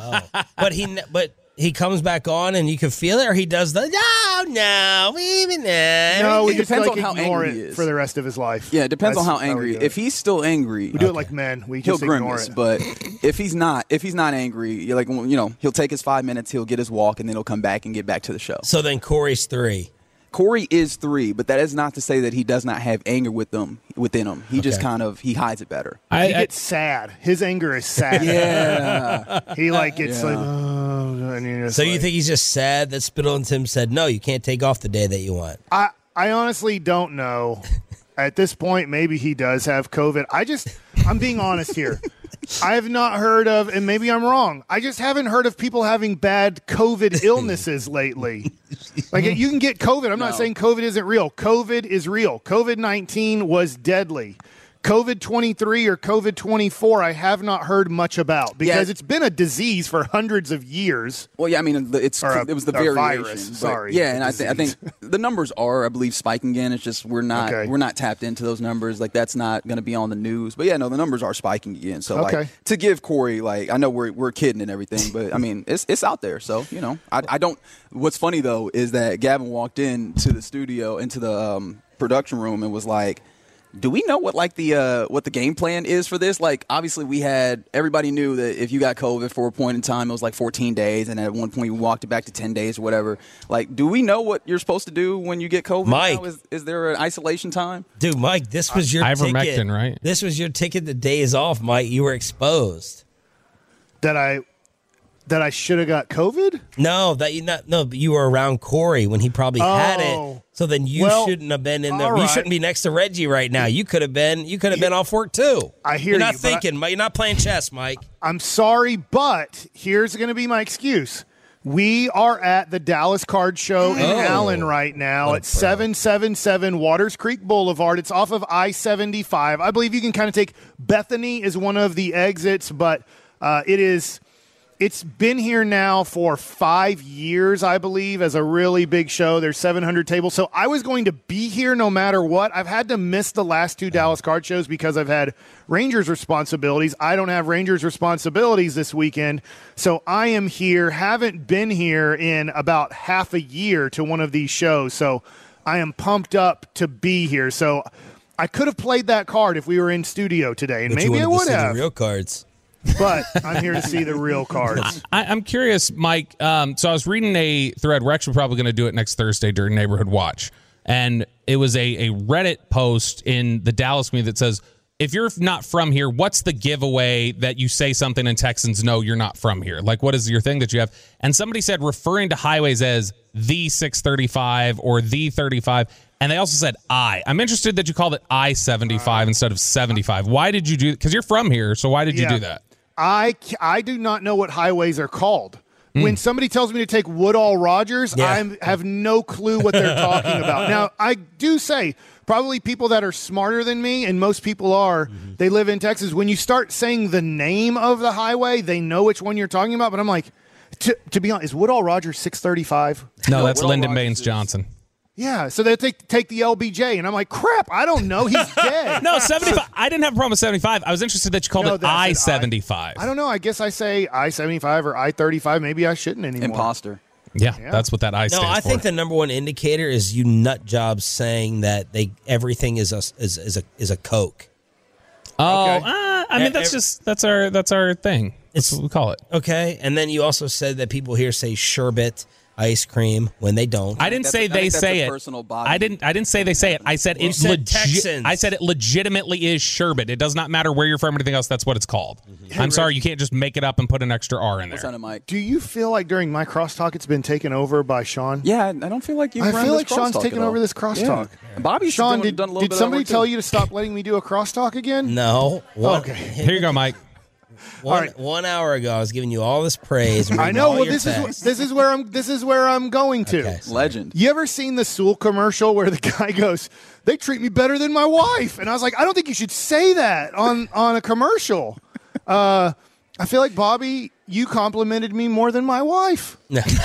But he, ne- but he comes back on, and you can feel it, or he does the no, no, even no. no, we It just depends like on how ignore angry it he is. for the rest of his life. Yeah, it depends That's on how we angry. do it. If he's still angry, we do it like men, we he'll just ignore grimace. it. But if he's not, if he's not angry, you're like, well, you know, he'll take his five minutes, he'll get his walk, and then he'll come back and get back to the show. So then Corey's three. Corey is three, but that is not to say that he does not have anger with them within him. He just Okay. kind of he hides it better. he I, I, gets sad. His anger is sad. Yeah. He like gets Yeah. like, oh, and you're just So you like- think he's just sad that Spittle and Tim said, no, you can't take off the day that you want? I I honestly don't know. At this point, maybe he does have COVID. I just, I'm being honest here. I have not heard of, and maybe I'm wrong, I just haven't heard of people having bad COVID illnesses lately. Like, you can get COVID. I'm not No. saying COVID isn't real. COVID is real. COVID nineteen was deadly. COVID twenty-three or COVID twenty-four, I have not heard much about because Yeah. it's been a disease for hundreds of years. Well, yeah, I mean, the- it's Or a- it was the or a variation. virus, but- sorry, yeah, a and I, th- I think disease. the numbers are, I believe, spiking again. It's just we're not Okay. we're not tapped into those numbers. Like that's not going to be on the news. But yeah, no, the numbers are spiking again. So Okay. like to give Corey, like I know we're we're kidding and everything, but I mean it's it's out there. So you know, I I don't. What's funny though is that Gavin walked into the studio into the um, production room and was like, do we know what like the uh, what the game plan is for this? Like, obviously, we had everybody knew that if you got COVID for a point in time, it was like fourteen days, and at one point we walked it back to ten days or whatever. Like, do we know what you're supposed to do when you get COVID? Mike. now? Is, is there an isolation time? Dude, Mike, this was your Ivermectin, ticket. right? This was your ticket to days off, Mike. You were exposed. That I that I should have got COVID? No, that you not no, but you were around Corey when he probably had it. Oh. So then you Well, shouldn't have been in there. all You right. shouldn't be next to Reggie right now. You could have been. You could have been off work too. I hear You're not you, but I- thinking. Mike. You're not playing chess, Mike. I'm sorry, but here's going to be my excuse. We are at the Dallas Card Show in Oh. Allen right now What a at pro. seven seventy-seven Waters Creek Boulevard. It's off of I seventy-five. I believe you can kind of take Bethany as one of the exits, but uh, it is it's been here now for five years, I believe, as a really big show. There's seven hundred tables. So I was going to be here no matter what. I've had to miss the last two Dallas Card shows because I've had Rangers responsibilities. I don't have Rangers responsibilities this weekend. So I am here, haven't been here in about half a year to one of these shows. So I am pumped up to be here. So I could have played that card if we were in studio today, and But you maybe I wanted to would see have. the real cards. But I'm here to see the real cards. I, I'm curious, Mike. Um, so I was reading a thread. We're actually probably going to do it next Thursday during Neighborhood Watch. And it was a, a Reddit post in the Dallas community that says, if you're not from here, what's the giveaway that you say something and Texans know you're not from here? Like, what is your thing that you have? And somebody said referring to highways as the six thirty-five or the thirty-five. And they also said I. I'm interested that you called it I seventy-five uh, instead of seventy-five. Why did you do Because you're from here, so why did yeah, you do that? I, I do not know what highways are called. Mm. When somebody tells me to take Woodall Rogers, yeah. I have no clue what they're talking about. Now, I do say, probably people that are smarter than me, and most people are, mm-hmm. they live in Texas. When you start saying the name of the highway, they know which one you're talking about. But I'm like, to, to be honest, is Woodall Rogers six thirty-five? No, that's Woodall Lyndon Rogers Baines is- Johnson. Yeah, so they take take the L B J, and I'm like, crap, I don't know, he's dead. No, seventy-five. I didn't have a problem with seventy-five. I was interested that you called No, it that I I said I. seventy-five. I don't know, I guess I say I seventy-five or I thirty-five. Maybe I shouldn't anymore. Imposter. Yeah, Yeah. that's what that I No, stands I for. think the number one indicator is you nut jobs saying that they everything is a is, is a is a Coke. Oh, Okay. uh, I mean E- that's ev- just that's our that's our thing. That's It's- what we call it. Okay, and then you also said that people here say sherbet ice cream when they don't. I didn't That's say a- I they think that's say a it. personal body. I didn't. I didn't say they say it. I said You it. said Legi- Texans. I said it legitimately is sherbet. It does not matter where you're from or anything else. That's what it's called. I'm sorry, you can't just make it up and put an extra R in there. What's on it, Mike? Do you feel like during my crosstalk it's been taken over by Sean? Yeah, I don't feel like you. I feel like Sean's taking over this crosstalk. Yeah. Bobby's Sean, doing, did, done a little did bit of somebody that work tell too. you to stop letting me do a crosstalk again? No. One, Okay. Here you go, Mike. One, All right. one hour ago, I was giving you all this praise. I know. all Well, your this is texts. this is where I'm this is where I'm going to. Okay, sorry. Legend. You ever seen the Sewell commercial where the guy goes, "They treat me better than my wife," and I was like, I don't think you should say that on on a commercial. Uh, I feel like Bobby, you complimented me more than my wife.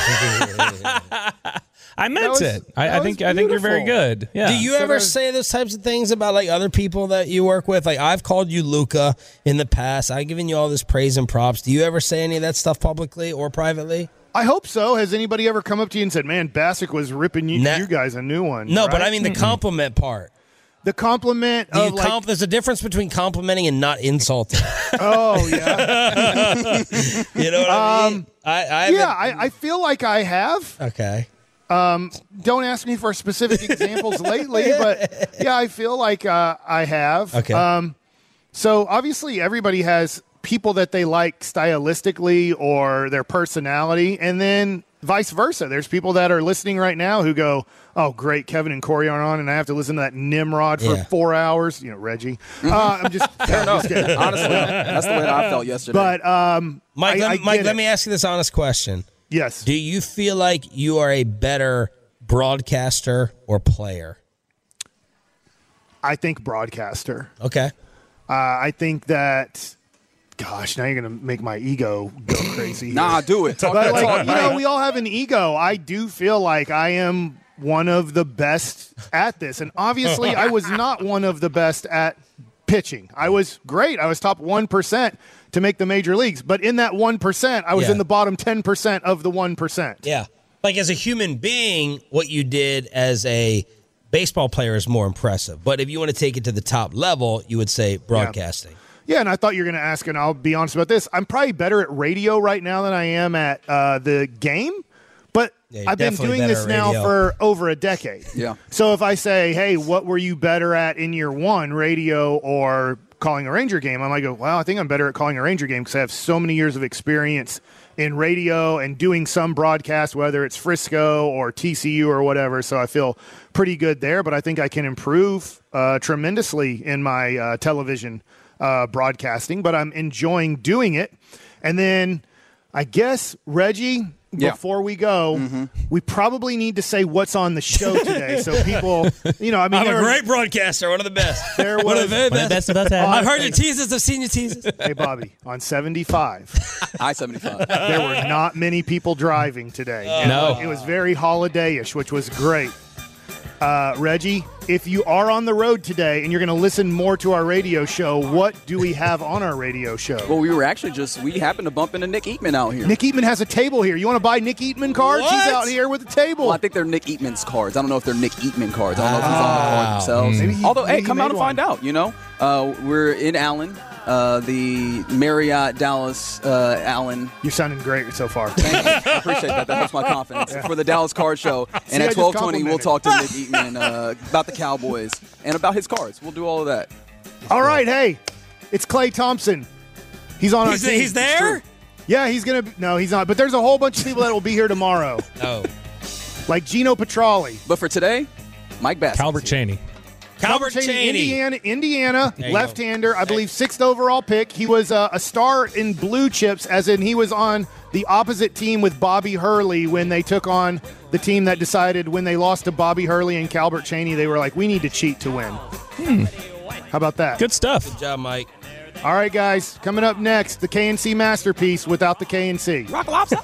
I meant was- it. I, that I was think. I think you're very beautiful. good. Yeah. Do you So ever there's- say those types of things about like other people that you work with? Like I've called you Luca in the past. I've given you all this praise and props. Do you ever say any of that stuff publicly or privately? I hope so. Has anybody ever come up to you and said, "Man, Bassick was ripping you, Nah. you guys a new one"? No, but right? I mean the compliment part. the compliment Do you of like, comp- there's a difference between complimenting and not insulting. oh yeah, You know what I mean? Um, I, I yeah. haven't- I, I feel like I have. okay. Don't ask me for specific examples lately, but yeah, I feel like uh, I have. Okay. Um, so obviously, everybody has people that they like stylistically or their personality, and then vice versa. There's people that are listening right now who go, "Oh, great, Kevin and Corey are on, and I have to listen to that Nimrod for Yeah. four hours." You know, Reggie. Uh, I'm just, I'm just kidding. Honestly, that's the way that I felt yesterday. But um, Mike, I, let, I me- Mike, get let it. me ask you this honest question. Yes. Do you feel like you are a better broadcaster or player? I think broadcaster. Okay. Uh, I think that. Gosh, now you're going to make my ego go crazy. here. nah, do it. Talk But that like, talk, you know, man. we all have an ego. I do feel like I am one of the best at this. And obviously, I was not one of the best at pitching. I was great. I was top one percent to make the major leagues. But in that one percent, I was Yeah. in the bottom ten percent of the one percent. Yeah. Like as a human being, what you did as a baseball player is more impressive. But if you want to take it to the top level, you would say broadcasting. Yeah, and I thought you were going to ask, and I'll be honest about this. I'm probably better at radio right now than I am at uh, the game. But Yeah, you're I've been definitely doing better this at now radio. for over a decade. Yeah. So if I say, hey, what were you better at in year one, radio or calling a Ranger game? I might go, well, I think I'm better at calling a Ranger game because I have so many years of experience in radio and doing some broadcast, whether it's Frisco or T C U or whatever. So I feel pretty good there, but I think I can improve uh, tremendously in my uh, television uh, broadcasting, but I'm enjoying doing it. And then I guess, Reggie, Yeah. before we go, Mm-hmm. we probably need to say what's on the show today. So people, you know, I mean, I'm a there- great broadcaster, one of the best. There one of was- the very One of the best. best about that. I've heard your teasers. I've seen your teasers. Hey, Bobby, on seventy-five, I seventy-five. there were not many people driving today. And No. It was very holiday-ish, which was great. Uh, Reggie, if you are on the road today and you're going to listen more to our radio show, what do we have on our radio show? Well, we were actually just, we happened to bump into Nick Eatman out here. Nick Eatman has a table here. You want to buy Nick Eatman cards? What? He's out here with a table. Well, I think they're Nick Eatman's cards. I don't know if they're Nick Eatman cards. I don't know if he's on the card themselves. Maybe he- Although, maybe hey, he come made out and one. find out, you know. Uh, we're in Allen, uh, the Marriott Dallas uh, Allen. You're sounding great so far. Thank you. I appreciate that. That helps my confidence for the Dallas Card Show. See, And I at just twelve twenty, we'll complimented. talk to Nick Eatman uh, about the Cowboys and about his cards. We'll do all of that. All right, hey, it's Klay Thompson. He's on He's, our team. he's there? Yeah, he's going to – no, he's not. But there's a whole bunch of people that will be here tomorrow. Oh. Like Gino Petralli. But for today, Mike Bass. Calbert Cheney. Calbert Cheney, Cheney. Indiana, Indiana There you left-hander, I believe sixth overall pick. He was uh, a star in Blue Chips, as in he was on the opposite team with Bobby Hurley when they took on the team that decided when they lost to Bobby Hurley and Calbert Cheney, they were like, we need to cheat to win. Hmm. How about that? Good stuff. Good job, Mike. All right, guys, coming up next, the K N C masterpiece without the K N C. Rock lobster.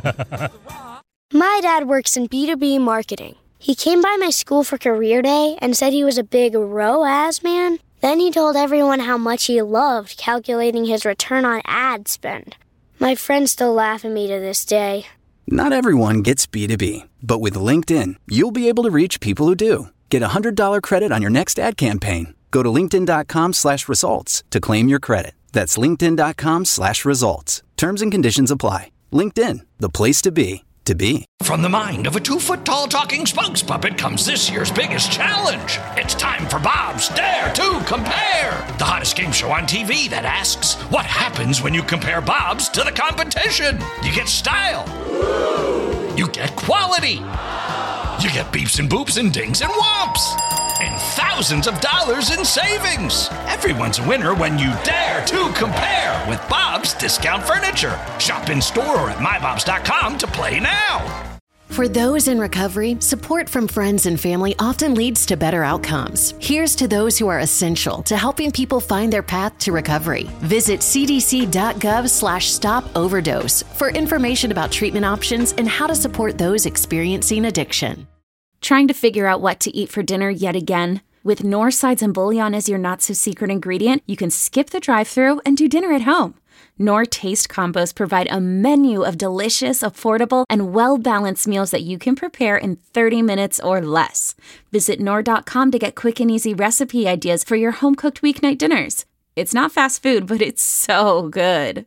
My dad works in B two B marketing. He came by my school for career day and said he was a big R O A S man. Then he told everyone how much he loved calculating his return on ad spend. My friends still laugh at me to this day. Not everyone gets B two B, but with LinkedIn, you'll be able to reach people who do. Get a one hundred dollars credit on your next ad campaign. Go to linkedin.com slash results to claim your credit. That's linkedin.com slash results. Terms and conditions apply. LinkedIn, the place to be, to be. From the mind of a two-foot-tall talking spokes puppet comes this year's biggest challenge. It's time for Bob's Dare to Compare, the hottest game show on T V that asks, what happens when you compare Bob's to the competition? You get style. You get quality. You get beeps and boops and dings and whomps. And thousands of dollars in savings. Everyone's a winner when you dare to compare with Bob's Discount Furniture. Shop in store or at my bobs dot com to play now. For those in recovery, support from friends and family often leads to better outcomes. Here's to those who are essential to helping people find their path to recovery. Visit cdc.gov slash stop overdose for information about treatment options and how to support those experiencing addiction. Trying to figure out what to eat for dinner yet again? With Knorr sides and bouillon as your not-so-secret ingredient, you can skip the drive-thru and do dinner at home. Knorr Taste Combos provide a menu of delicious, affordable, and well-balanced meals that you can prepare in thirty minutes or less. Visit Knorr dot com to get quick and easy recipe ideas for your home-cooked weeknight dinners. It's not fast food, but it's so good.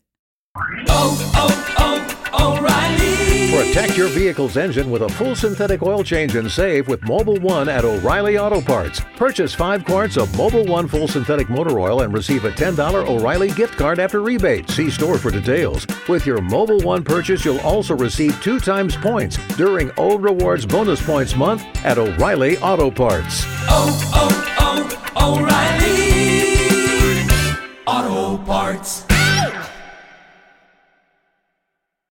Oh, oh, oh, O'Reilly. Protect your vehicle's engine with a full synthetic oil change and save with Mobil one at O'Reilly Auto Parts. Purchase five quarts of Mobil one full synthetic motor oil and receive a ten dollars O'Reilly gift card after rebate. See store for details. With your Mobil one purchase, you'll also receive two times points during O Rewards Bonus Points Month at O'Reilly Auto Parts. Oh, oh, oh, O'Reilly